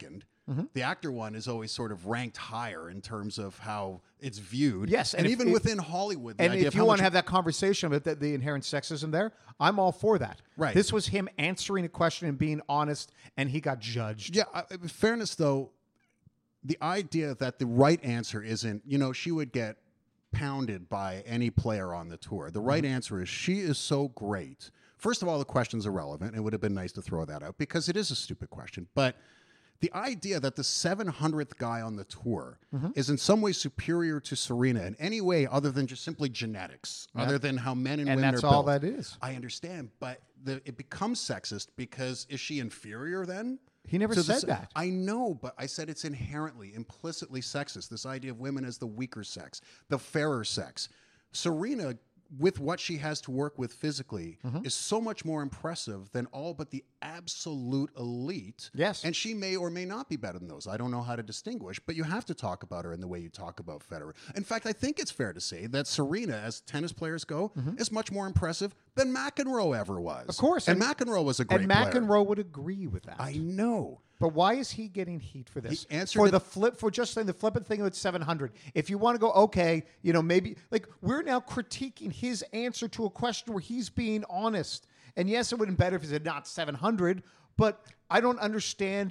The actor one is always sort of ranked higher in terms of how it's viewed. Yes, and and even within Hollywood, the And idea if of you how want much to have that conversation about the inherent sexism there, I'm all for that. Right. This was him answering a question and being honest, and he got judged. Yeah, in fairness, though, the idea that the right answer isn't, she would get pounded by any player on the tour. The right answer is she is so great. First of all, the question's irrelevant. It would have been nice to throw that out because it is a stupid question. But the idea that the 700th guy on the tour is in some way superior to Serena in any way other than just simply genetics, other than how men and women are built. And that's all that is. I understand, but it becomes sexist because is she inferior then? He never said that. I know, but I said it's inherently, implicitly sexist. This idea of women as the weaker sex, the fairer sex. Serena, with what she has to work with physically, is so much more impressive than all but the absolute elite. Yes. And she may or may not be better than those. I don't know how to distinguish, but you have to talk about her in the way you talk about Federer. In fact, I think it's fair to say that Serena, as tennis players go, is much more impressive than McEnroe ever was. Of course. And McEnroe was a great And player. McEnroe would agree with that. I know. But why is he getting heat for this? He answered For it- the flip, for just saying the flippant thing with 700. If you want to go, okay, maybe like we're now critiquing his answer to a question where he's being honest. And yes, it would have been better if he said not 700. But I don't understand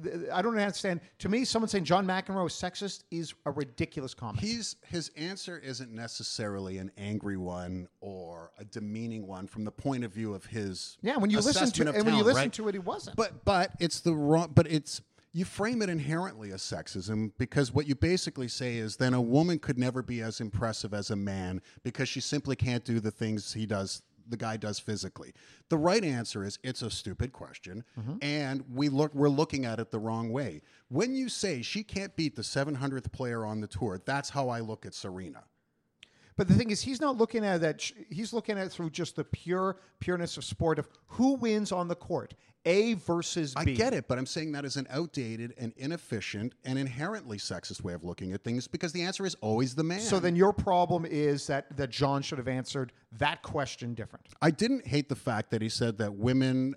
I don't understand. To me, someone saying John McEnroe is sexist is a ridiculous comment. His answer isn't necessarily an angry one or a demeaning one from the point of view of his When you listen assessment to of and when you talent, listen right? to it, he wasn't. But it's the wrong. But it's you frame it inherently as sexism because what you basically say is then a woman could never be as impressive as a man because she simply can't do the things the guy does physically. The right answer is it's a stupid question, and we're looking at it the wrong way. When you say she can't beat the 700th player on the tour, that's how I look at Serena. But the thing is, he's not looking at that. He's looking at it through just the pureness of sport of who wins on the court, A versus B. I get it, but I'm saying that is an outdated and inefficient and inherently sexist way of looking at things because the answer is always the man. So then your problem is that John should have answered that question different. I didn't hate the fact that he said that women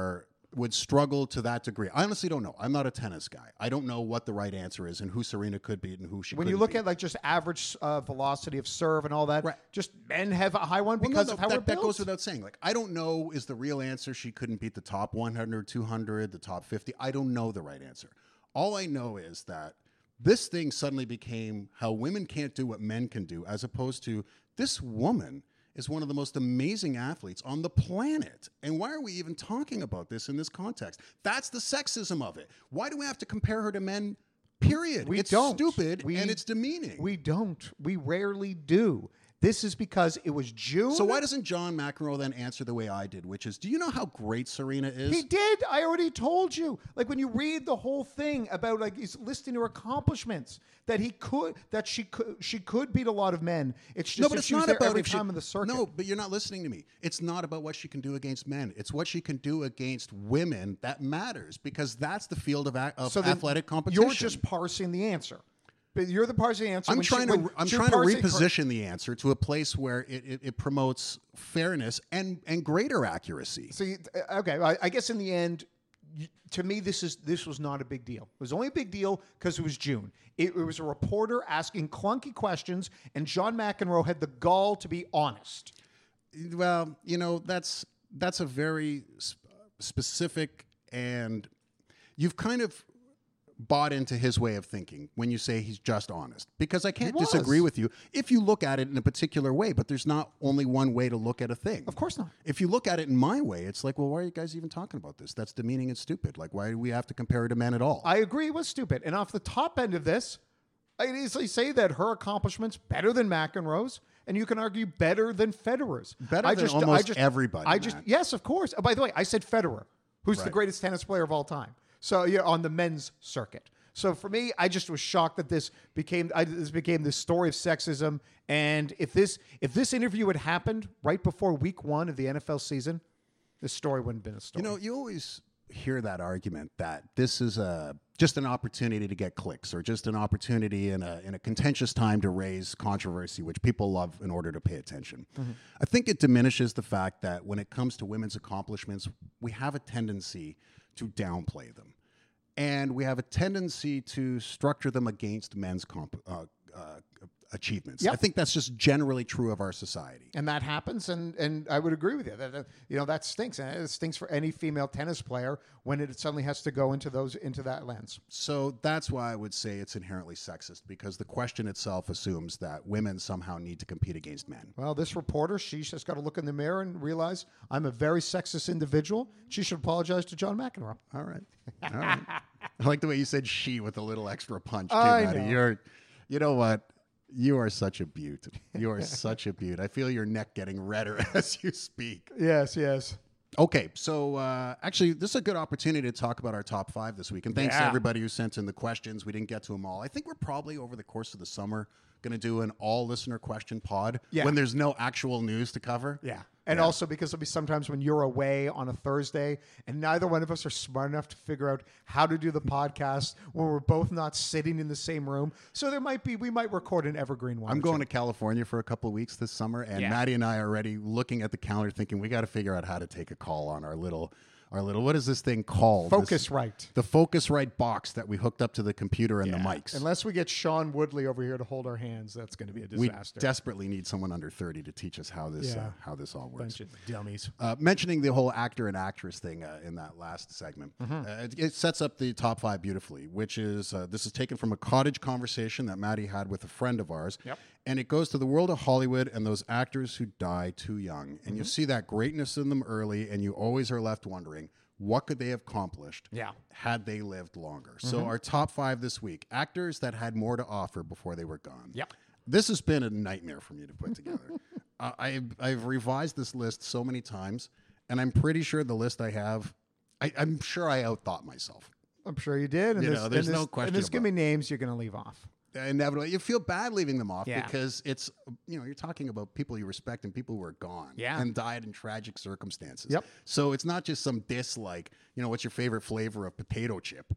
would struggle to that degree. I honestly don't know. I'm not a tennis guy. I don't know what the right answer is and who Serena could beat and who she When couldn't you look beat. at like just average velocity of serve and all that, Right. just men have a high one because of how we're that built. goes without saying. Like, I don't know is the real answer she couldn't beat the top 100, 200, the top 50. I don't know the right answer. All I know is that this thing suddenly became how women can't do what men can do, as opposed to this woman is one of the most amazing athletes on the planet. And why are we even talking about this in this context? That's the sexism of it. Why do we have to compare her to men? Period. We It's don't. stupid and it's demeaning. We don't. We rarely do. This is because it was June. So why doesn't John McEnroe then answer the way I did, which is, do you know how great Serena is? He did. I already told you. Like when you read the whole thing about like he's listing her accomplishments that she could beat a lot of men. It's just No, but if it's she was not there about every if she, time in the circuit. No, but you're not listening to me. It's not about what she can do against men. It's what she can do against women that matters because that's the field of So then athletic competition. You're just parsing the answer. But you're the parsing the answer. I'm when trying she, to when I'm she trying to parsing- reposition the answer to a place where it promotes fairness and greater accuracy. So okay, I guess in the end, to me, this was not a big deal. It was only a big deal because it was June. It was a reporter asking clunky questions, and John McEnroe had the gall to be honest. Well, that's a very specific, and you've kind of bought into his way of thinking when you say he's just honest. Because I can't disagree with you if you look at it in a particular way, but there's not only one way to look at a thing. Of course not. If you look at it in my way, it's like, well, why are you guys even talking about this? That's demeaning and stupid. Like, why do we have to compare her to men at all? I agree it was stupid. And off the top end of this, I can easily say that her accomplishments better than McEnroe's, and you can argue better than Federer's. Better than almost everybody, Matt. Yes, of course. By the way, I said Federer, who's the Right. greatest tennis player of all time. So yeah, on the men's circuit. So for me, I just was shocked that this became this story of sexism. And if this interview had happened right before week 1 of the NFL season, this story wouldn't have been a story. You always hear that argument that this is just an opportunity to get clicks or just an opportunity in a contentious time to raise controversy, which people love in order to pay attention. Mm-hmm. I think it diminishes the fact that when it comes to women's accomplishments, we have a tendency to downplay them. and we have a tendency to structure them against men's achievements. Yep. I think that's just generally true of our society. And that happens, and I would agree with you. That stinks. And it stinks for any female tennis player when it suddenly has to go into that lens. So that's why I would say it's inherently sexist, because the question itself assumes that women somehow need to compete against men. Well, this reporter, she's just got to look in the mirror and realize I'm a very sexist individual. She should apologize to John McEnroe. All right. All right. I like the way you said "she" with a little extra punch. Too, I Maddie. know. You know what? You are such a beaut. You are such a beaut. I feel your neck getting redder as you speak. Yes, yes. Okay, so actually, this is a good opportunity to talk about our top 5 this week. And thanks to Yeah. everybody who sent in the questions. We didn't get to them all. I think we're probably, over the course of the summer, going to do an all-listener question pod when there's no actual news to cover. Yeah. And also because there'll be sometimes when you're away on a Thursday and neither one of us are smart enough to figure out how to do the podcast when we're both not sitting in the same room. So we might record an evergreen one. I'm going to California for a couple of weeks this summer, and Maddie and I are already looking at the calendar thinking we got to figure out how to take a call on our little, what is this thing called? Focusrite. The Focusrite box that we hooked up to the computer and the mics. Unless we get Sean Woodley over here to hold our hands, that's going to be a disaster. We desperately need someone under 30 to teach us how this all works. Bunch of dummies. Mentioning the whole actor and actress thing in that last segment, it sets up the top 5 beautifully, which is, this is taken from a cottage conversation that Maddie had with a friend of ours. Yep. And it goes to the world of Hollywood and those actors who die too young. And you see that greatness in them early, and you always are left wondering, what could they have accomplished had they lived longer? So our top 5 this week, actors that had more to offer before they were gone. Yep. This has been a nightmare for me to put together. I've revised this list so many times, and I'm pretty sure the list I have, I'm sure I outthought myself. I'm sure you did. And there's no question And there's about going to be names you're going to leave off. Inevitably, you feel bad leaving them off because it's, you're talking about people you respect and people who are gone and died in tragic circumstances. Yep. So it's not just some diss like, what's your favorite flavor of potato chip?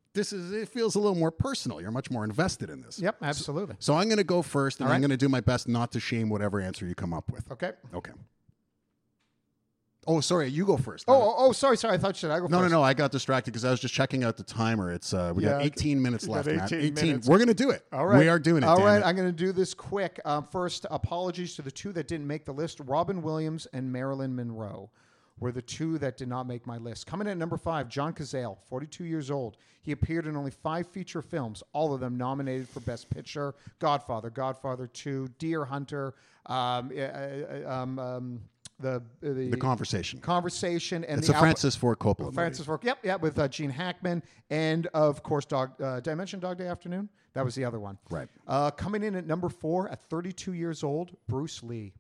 It feels a little more personal. You're much more invested in this. Yep, absolutely. So I'm going to go first, and I'm going to do my best not to shame whatever answer you come up with. Okay. Okay. Oh, sorry, you go first. Sorry. I thought I go first. No. I got distracted because I was just checking out the timer. It's we got 18 minutes left, Matt. 18 minutes. We're going to do it. All right. We are doing it. All right. It. I'm going to do this quick. First, apologies to the 2 that didn't make the list. Robin Williams and Marilyn Monroe were the 2 that did not make my list. Coming in at number 5, John Cazale, 42 years old. He appeared in only 5 feature films, all of them nominated for Best Picture. Godfather, Godfather 2, Deer Hunter, the Conversation. And it's a Francis Ford Coppola Francis Ford, with Gene Hackman, and of course, did I mention Dog Day Afternoon? That was the other one. Right. Coming in at number 4 at 32 years old, Bruce Lee.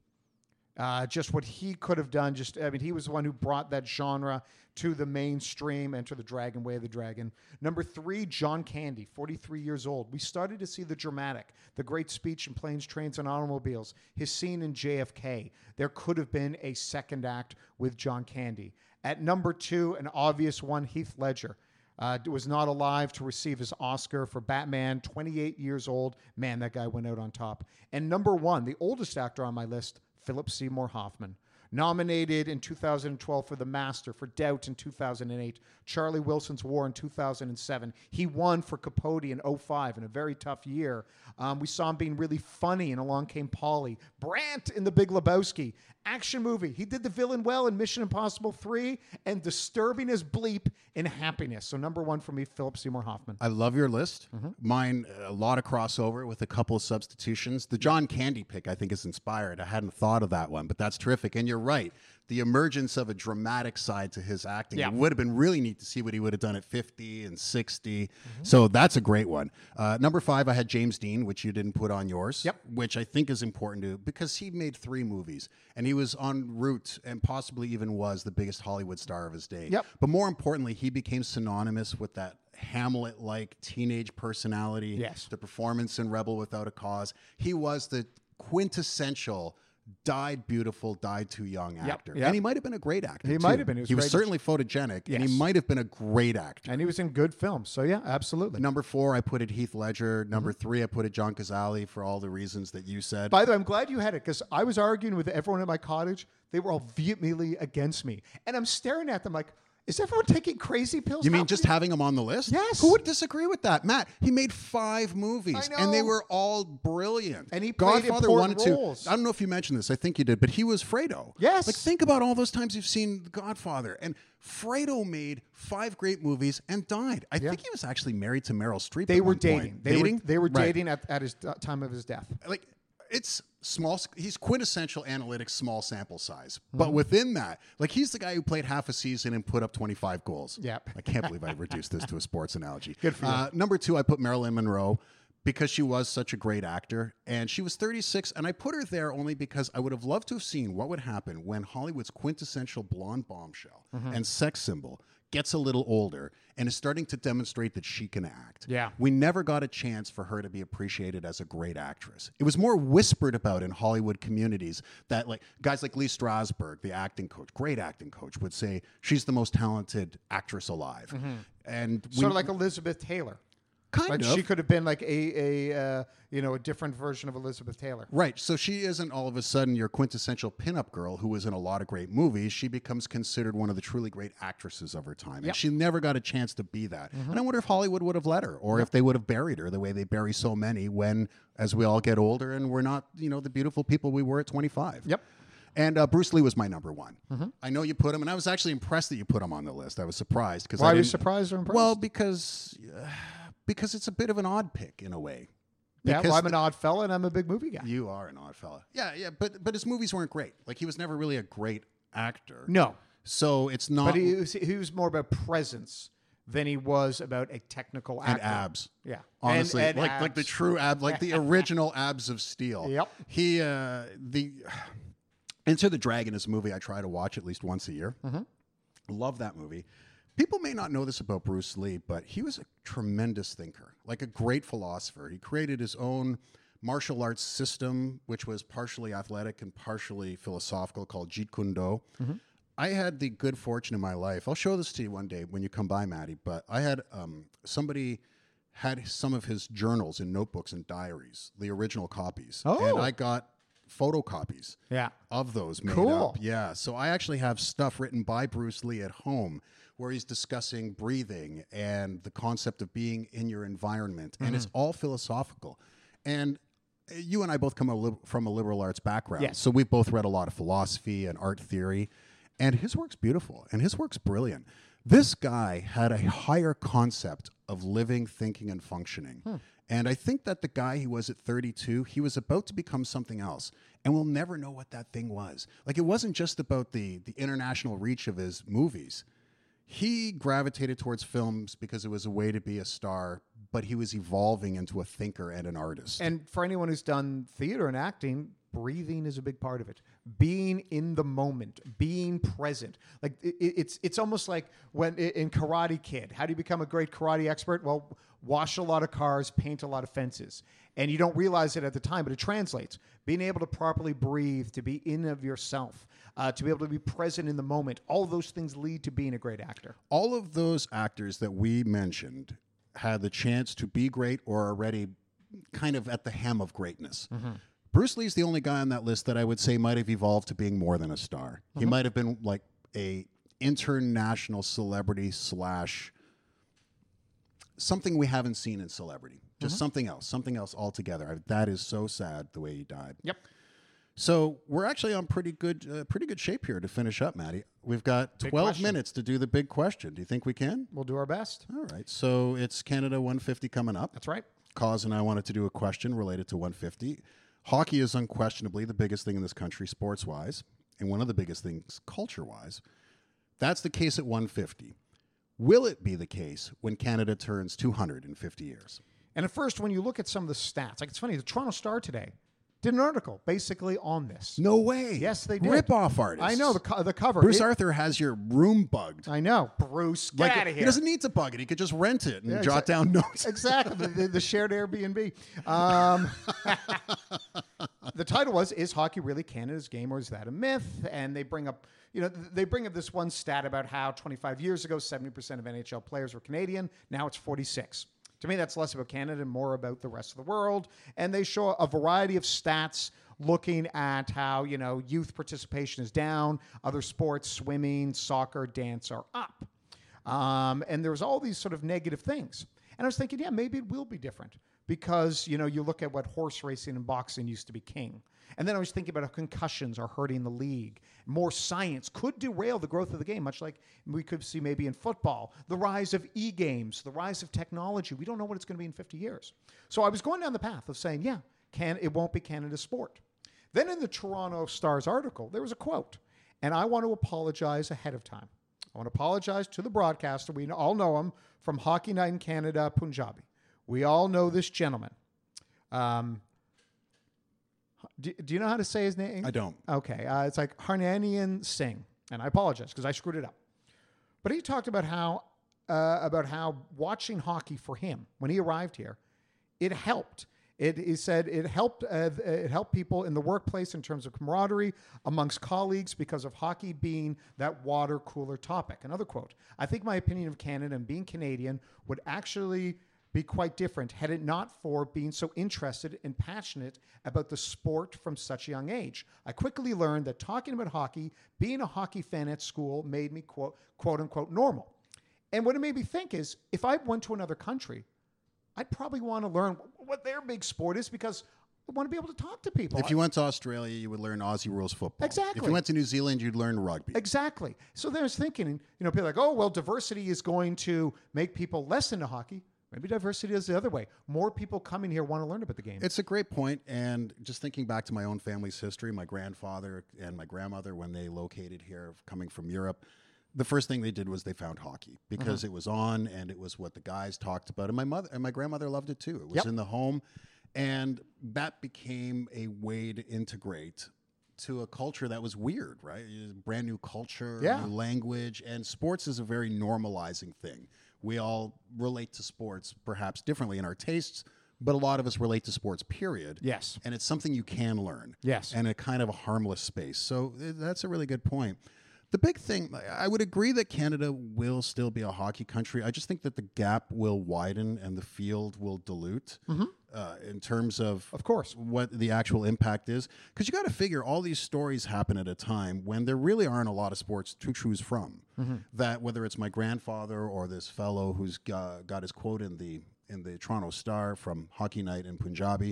Just what he could have done. He was the one who brought that genre to the mainstream, Enter the Dragon, Way of the Dragon. Number 3, John Candy, 43 years old. We started to see the dramatic, the great speech in Planes, Trains, and Automobiles, his scene in JFK. There could have been a second act with John Candy. At number 2, an obvious one, Heath Ledger. Was not alive to receive his Oscar for Batman, 28 years old. Man, that guy went out on top. And number 1, the oldest actor on my list, Philip Seymour Hoffman. Nominated in 2012 for The Master, for Doubt in 2008, Charlie Wilson's War in 2007. He won for Capote in 2005 in a very tough year. We saw him being really funny in Along Came Polly. Brant in The Big Lebowski. Action movie. He did the villain well in Mission Impossible 3 and disturbing as bleep in Happiness. So number 1 for me, Philip Seymour Hoffman. I love your list. Mine, a lot of crossover with a couple of substitutions. The John Candy pick, I think, is inspired. I hadn't thought of that one, but that's terrific. And you're right. The emergence of a dramatic side to his acting. It would have been really neat to see what he would have done at 50 and 60. So that's a great one. Number 5, I had James Dean, which you didn't put on yours, which I think is important to, because he made 3 movies and he was en route and possibly even was the biggest Hollywood star of his day. But more importantly, he became synonymous with that Hamlet-like teenage personality. The performance in Rebel Without a Cause. He was the quintessential died beautiful, died too young actor. And he might have been a great actor. He might have been. He was certainly photogenic, and he might have been a great actor. And he was in good films. So, yeah, absolutely. Number 4, I put it Heath Ledger. Number 3, I put it John Cazale for all the reasons that you said. By the way, I'm glad you had it, because I was arguing with everyone at my cottage. They were all vehemently against me. And I'm staring at them like, Is everyone taking crazy pills? You mean How just can having him on the list? Yes. Who would disagree with that? Matt, he made 5 movies, I know. and they were all brilliant. And he played Godfather 1 and important 2. roles. I don't know if you mentioned this. I think you did, but he was Fredo. Yes. Like, think about all those times you've seen The Godfather. And Fredo made 5 great movies and died. I think he was actually married to Meryl Streep. They at were one dating. point. They were Right. dating at his time of his death. Like, it's small. He's quintessential analytics, small sample size. Mm-hmm. But within that, like, he's the guy who played half a season and put up 25 goals. Yep. I can't believe I reduced this to a sports analogy. Good for you. Number 2, I put Marilyn Monroe because she was such a great actor. And she was 36. And I put her there only because I would have loved to have seen what would happen when Hollywood's quintessential blonde bombshell Mm-hmm. and sex symbol gets a little older and is starting to demonstrate that she can act. Yeah. We never got a chance for her to be appreciated as a great actress. It was more whispered about in Hollywood communities that, like, guys like Lee Strasberg, the acting coach, great acting coach, would say she's the most talented actress alive. And we, Sort of like Elizabeth Taylor. kind Like of. she could have been like a different version of Elizabeth Taylor. Right. So she isn't all of a sudden your quintessential pinup girl who was in a lot of great movies. She becomes considered one of the truly great actresses of her time. And she never got a chance to be that. And I wonder if Hollywood would have let her or if they would have buried her the way they bury so many when, as we all get older and we're not, the beautiful people we were at 25. Yep. And Bruce Lee was my number 1. I know you put him, and I was actually impressed that you put him on the list. I was surprised. Because Why are you surprised or impressed? Well, because it's a bit of an odd pick in a way. yeah, Because well, I'm an odd fella and I'm a big movie guy. you are an odd fella. Yeah, but his movies weren't great. Like, he was never really a great actor. No, So it's not but he was more about presence than he was about a technical and actor. abs. Yeah, Honestly, and like the abs. true ab, like the original abs of steel. Yep. He the Enter the Dragon is a movie I try to watch at least once a year. Love that movie. People may not know this about Bruce Lee, but he was a tremendous thinker, like a great philosopher. He created his own martial arts system, which was partially athletic and partially philosophical, called Jeet Kune Do. I had the good fortune in my life. I'll show this to you one day when you come by, Maddie. But I had somebody had some of his journals and notebooks and diaries, the original copies, Oh. and I got photocopies Yeah. of those made Cool. up. Yeah. So I actually have stuff written by Bruce Lee at home where he's discussing breathing and the concept of being in your environment. And it's all philosophical. And you and I both come from a liberal arts background. Yes. So we've both read a lot of philosophy and art theory. And his work's beautiful and his work's brilliant. This guy had a higher concept of living, thinking, and functioning. And I think that the guy he was at 32, he was about to become something else. And we'll never know what that thing was. Like, it wasn't just about the international reach of his movies. He gravitated towards films because it was a way to be a star, but he was evolving into a thinker and an artist. And for anyone who's done theater and acting, breathing is a big part of it. Being in the moment, being present. Like it's almost like when in Karate Kid, how do you become a great karate expert? Well, wash a lot of cars, paint a lot of fences. And you don't realize it at the time, but it translates. Being able to properly breathe, to be in of yourself, to be able to be present in the moment. All of those things lead to being a great actor. All of those actors that we mentioned had the chance to be great or are already kind of at the hem of greatness. Bruce Lee's the only guy on that list that I would say might have evolved to being more than a star. He might have been like a international celebrity / something we haven't seen in celebrity. Just something else altogether. That is so sad the way he died. Yep. So we're actually on pretty good shape here to finish up, Maddie. We've got 12 question. minutes to do the big question. Do you think we can? We'll do our best. All right. So it's Canada 150 coming up. That's right. Cause and I wanted to do a question related to 150. Hockey is unquestionably the biggest thing in this country, sports-wise, and one of the biggest things culture-wise. That's the case at 150. Will it be the case when Canada turns 250 years? And at first, when you look at some of the stats, like it's funny, the Toronto Star today did an article basically on this. No way. Yes, they did. Rip-off artists. I know, the cover. Bruce Arthur has your room bugged. I know. Bruce, get out of He here. doesn't need to bug it. He could just rent it and Yeah, jot down notes. Exactly, the shared Airbnb. The title was, "Is hockey really Canada's game or is that a myth?" And they bring up, this one stat about how 25 years ago, 70% of NHL players were Canadian. Now it's 46. To me, that's less about Canada and more about the rest of the world. And they show a variety of stats looking at how, youth participation is down. Other sports, swimming, soccer, dance are up. And there was all these sort of negative things. And I was thinking, yeah, maybe it will be different because, you look at what horse racing and boxing used to be king. And then I was thinking about how concussions are hurting the league. More science could derail the growth of the game, much like we could see maybe in football. The rise of e-games, the rise of technology. We don't know what it's going to be in 50 years. So I was going down the path of saying, yeah, it won't be Canada's sport. Then in the Toronto Star's article, there was a quote. And I want to apologize ahead of time. I want to apologize to the broadcaster. We all know him from Hockey Night in Canada, Punjabi. We all know this gentleman. Do you know how to say his name? I don't. Okay. It's like Harnanian Singh. And I apologize because I screwed it up. But he talked about how watching hockey for him, when he arrived here, it helped. He said it helped people in the workplace in terms of camaraderie amongst colleagues because of hockey being that water cooler topic. Another quote, I think my opinion of Canada and being Canadian would actually be quite different had it not for being so interested and passionate about the sport from such a young age. I quickly learned that talking about hockey, being a hockey fan at school made me quote unquote normal. And what it made me think is if I went to another country, I'd probably want to learn what their big sport is because I want to be able to talk to people. If you went to Australia, you would learn Aussie rules football. Exactly. If you went to New Zealand, you'd learn rugby. Exactly. So then I was thinking, people are like, oh, well, diversity is going to make people less into hockey. Maybe diversity is the other way. More people coming here want to learn about the game. It's a great point. And just thinking back to my own family's history, my grandfather and my grandmother, when they located here coming from Europe, the first thing they did was they found hockey because it was on and it was what the guys talked about. And my mother and my grandmother loved it too. It was in the home. And that became a way to integrate to a culture that was weird, right? Brand new culture, new language. And sports is a very normalizing thing. We all relate to sports perhaps differently in our tastes, but a lot of us relate to sports, period. Yes. And it's something you can learn. Yes. And a kind of a harmless space. So that's a really good point. The big thing, I would agree that Canada will still be a hockey country. I just think that the gap will widen and the field will dilute in terms of course, what the actual impact is. Because you got to figure all these stories happen at a time when there really aren't a lot of sports to choose from. That whether it's my grandfather or this fellow who's got his quote in the Toronto Star from Hockey Night in Punjabi.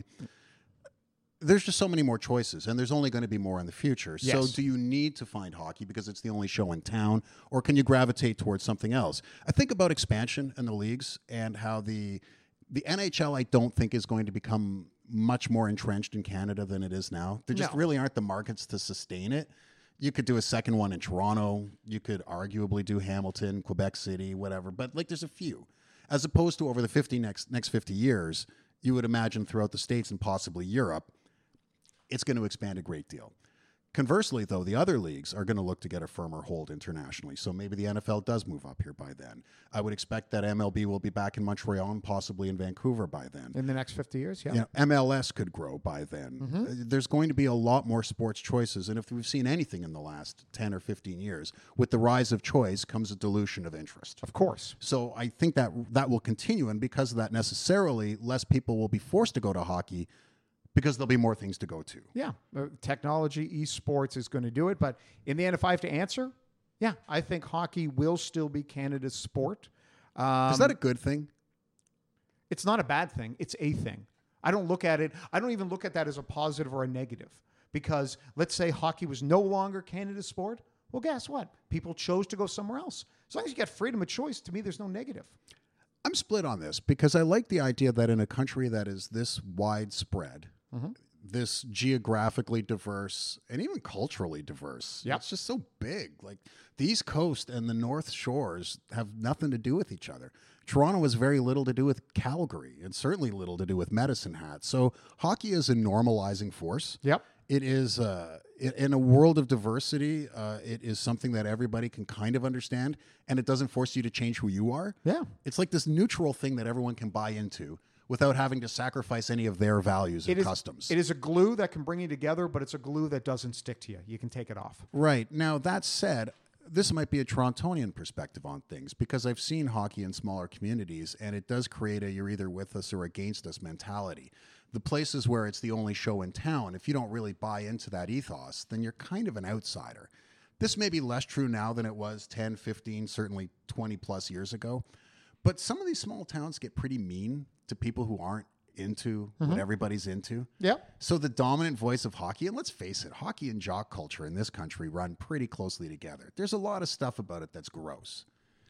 There's just so many more choices, and there's only going to be more in the future. Yes. So do you need to find hockey because it's the only show in town, or can you gravitate towards something else? I think about expansion in the leagues and how the NHL, I don't think, is going to become much more entrenched in Canada than it is now. There just really aren't the markets to sustain it. You could do a second one in Toronto. You could arguably do Hamilton, Quebec City, whatever. But there's a few. As opposed to over the next 50 years, you would imagine throughout the States and possibly Europe, it's going to expand a great deal. Conversely, though, the other leagues are going to look to get a firmer hold internationally. So maybe the NFL does move up here by then. I would expect that MLB will be back in Montreal and possibly in Vancouver by then. In the next 50 years, MLS could grow by then. There's going to be a lot more sports choices. And if we've seen anything in the last 10 or 15 years, with the rise of choice comes a dilution of interest. Of course. So I think that will continue. And because of that, necessarily, less people will be forced to go to hockey because there'll be more things to go to. Yeah. Technology, esports is going to do it. But in the end, if I have to answer, I think hockey will still be Canada's sport. Is that a good thing? It's not a bad thing. It's a thing. I don't look at it. I don't even look at that as a positive or a negative. Because let's say hockey was no longer Canada's sport. Well, guess what? People chose to go somewhere else. As long as you get freedom of choice, to me, there's no negative. I'm split on this because I like the idea that in a country that is this widespread, this geographically diverse and even culturally diverse. It's just so big. Like the East Coast and the North Shores have nothing to do with each other. Toronto has very little to do with Calgary and certainly little to do with Medicine Hat. So hockey is a normalizing force. Yep. It is, in a world of diversity, it is something that everybody can kind of understand, and it doesn't force you to change who you are. Yeah. It's like this neutral thing that everyone can buy into without having to sacrifice any of their values and customs. It is a glue that can bring you together, but it's a glue that doesn't stick to you. You can take it off. Right. Now, that said, this might be a Torontonian perspective on things because I've seen hockey in smaller communities, and it does create a you're either with us or against us mentality. The places where it's the only show in town, if you don't really buy into that ethos, then you're kind of an outsider. This may be less true now than it was 10, 15, certainly 20 plus years ago. But some of these small towns get pretty mean to people who aren't into what everybody's into. Yep. So the dominant voice of hockey, and let's face it, hockey and jock culture in this country run pretty closely together. There's a lot of stuff about it that's gross.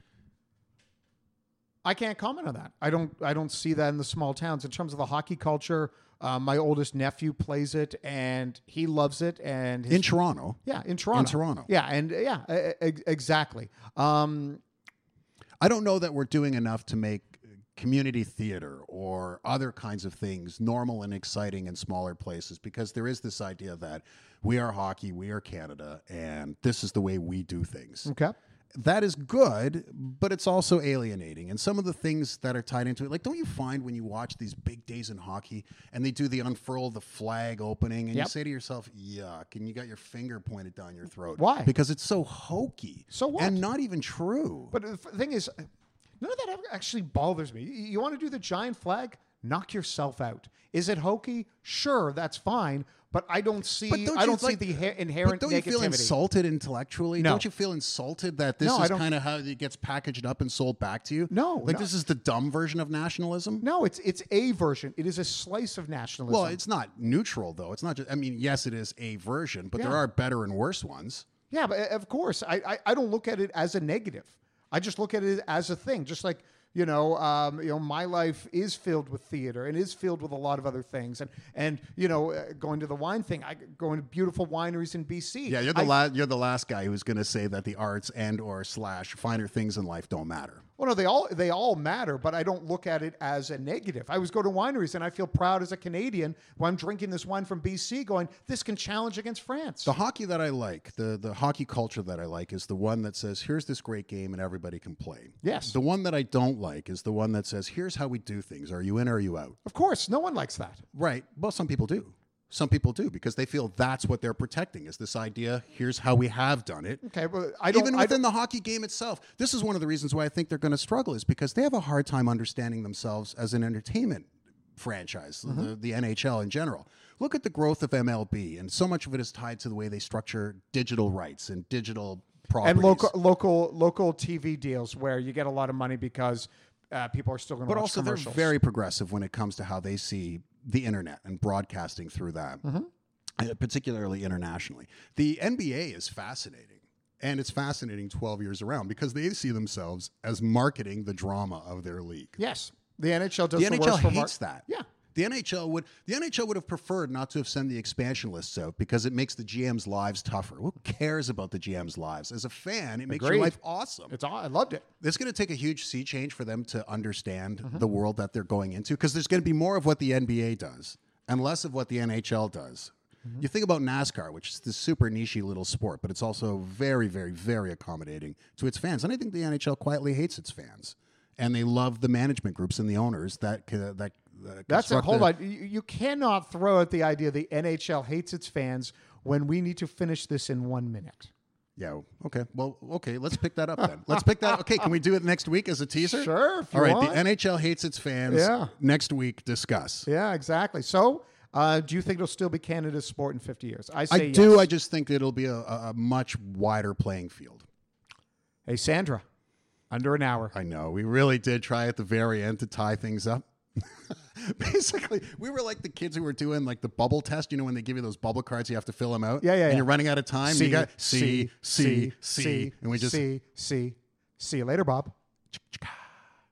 I can't comment on that. I don't see that in the small towns. In terms of the hockey culture, my oldest nephew plays it, and he loves it. And In Toronto. yeah, in Toronto. In Toronto. Yeah, and exactly. I don't know that we're doing enough to make community theater or other kinds of things normal and exciting in smaller places, because there is this idea that we are hockey, we are Canada, and this is the way we do things. Okay. That is good, but it's also alienating. And some of the things that are tied into it, like, don't you find when you watch these big days in hockey and they do the unfurl the flag opening, and you say to yourself, yuck, and you got your finger pointed down your throat? Why? Because it's so hokey. So what? And not even true. But the thing is, none of that ever actually bothers me. You want to do the giant flag? Knock yourself out. Is it hokey? Sure, that's fine. But I don't see. I don't see the inherent. But don't you feel negativity. Insulted intellectually? No. Don't you feel insulted that this is kind of how it gets packaged up and sold back to you? No, like no. this is the dumb version of nationalism. No, it's a version. It is a slice of nationalism. Well, it's not neutral though. It's not just. I mean, yes, it is a version, but Yeah. there are better and worse ones. Yeah, but of course, I don't look at it as a negative. I just look at it as a thing. Just like my life is filled with theater and is filled with a lot of other things. And going to the wine thing, going to beautiful wineries in BC. Yeah, you're the last guy who's going to say that the arts and/or finer things in life don't matter. Well, no, they all matter, but I don't look at it as a negative. I always go to wineries, and I feel proud as a Canadian when I'm drinking this wine from BC, going, this can challenge against France. The hockey that I like, the hockey culture that I like, is the one that says, here's this great game and everybody can play. Yes. The one that I don't like is the one that says, here's how we do things. Are you in or are you out? Of course, no one likes that. Right. Well, some people do. Some people do, because they feel that's what they're protecting, is this idea, here's how we have done it. Okay, well, Even within the hockey game itself. This is one of the reasons why I think they're going to struggle, is because they have a hard time understanding themselves as an entertainment franchise, the NHL in general. Look at the growth of MLB, and so much of it is tied to the way they structure digital rights and digital properties. And local TV deals where you get a lot of money because people are still going to watch also commercials. They're very progressive when it comes to how they see the internet and broadcasting through that, particularly internationally. The NBA is fascinating, and it's fascinating 12 years around because they see themselves as marketing the drama of their league. Yes, the NHL does The the NHL worst for hates that. Yeah. The NHL would have preferred not to have sent the expansion lists out because it makes the GM's lives tougher. Who cares about the GM's lives? As a fan, it makes your Agreed. life awesome. I loved it. It's going to take a huge sea change for them to understand the world that they're going into, because there's going to be more of what the NBA does and less of what the NHL does. You think about NASCAR, which is this super niche little sport, but it's also very, very, very accommodating to its fans. And I think the NHL quietly hates its fans, and they love the management groups and the owners that That's it. Hold on. You cannot throw out the idea the NHL hates its fans when we need to finish this in 1 minute. Yeah. Okay. Well, okay. Let's pick that up then. Let's pick that. Okay. Can we do it next week as a teaser? Sure. If you All right. want. The NHL hates its fans. Yeah. Next week, discuss. Yeah, exactly. So, do you think it'll still be Canada's sport in 50 years? I say I yes. do. I just think it'll be a much wider playing field. Hey, Sandra, under an hour. I know. We really did try at the very end to tie things up. Basically, we were like the kids who were doing like the bubble test. You know, when they give you those bubble cards, you have to fill them out. Yeah. And you're running out of time. C, and you got C, C, and we just See you later, Bob.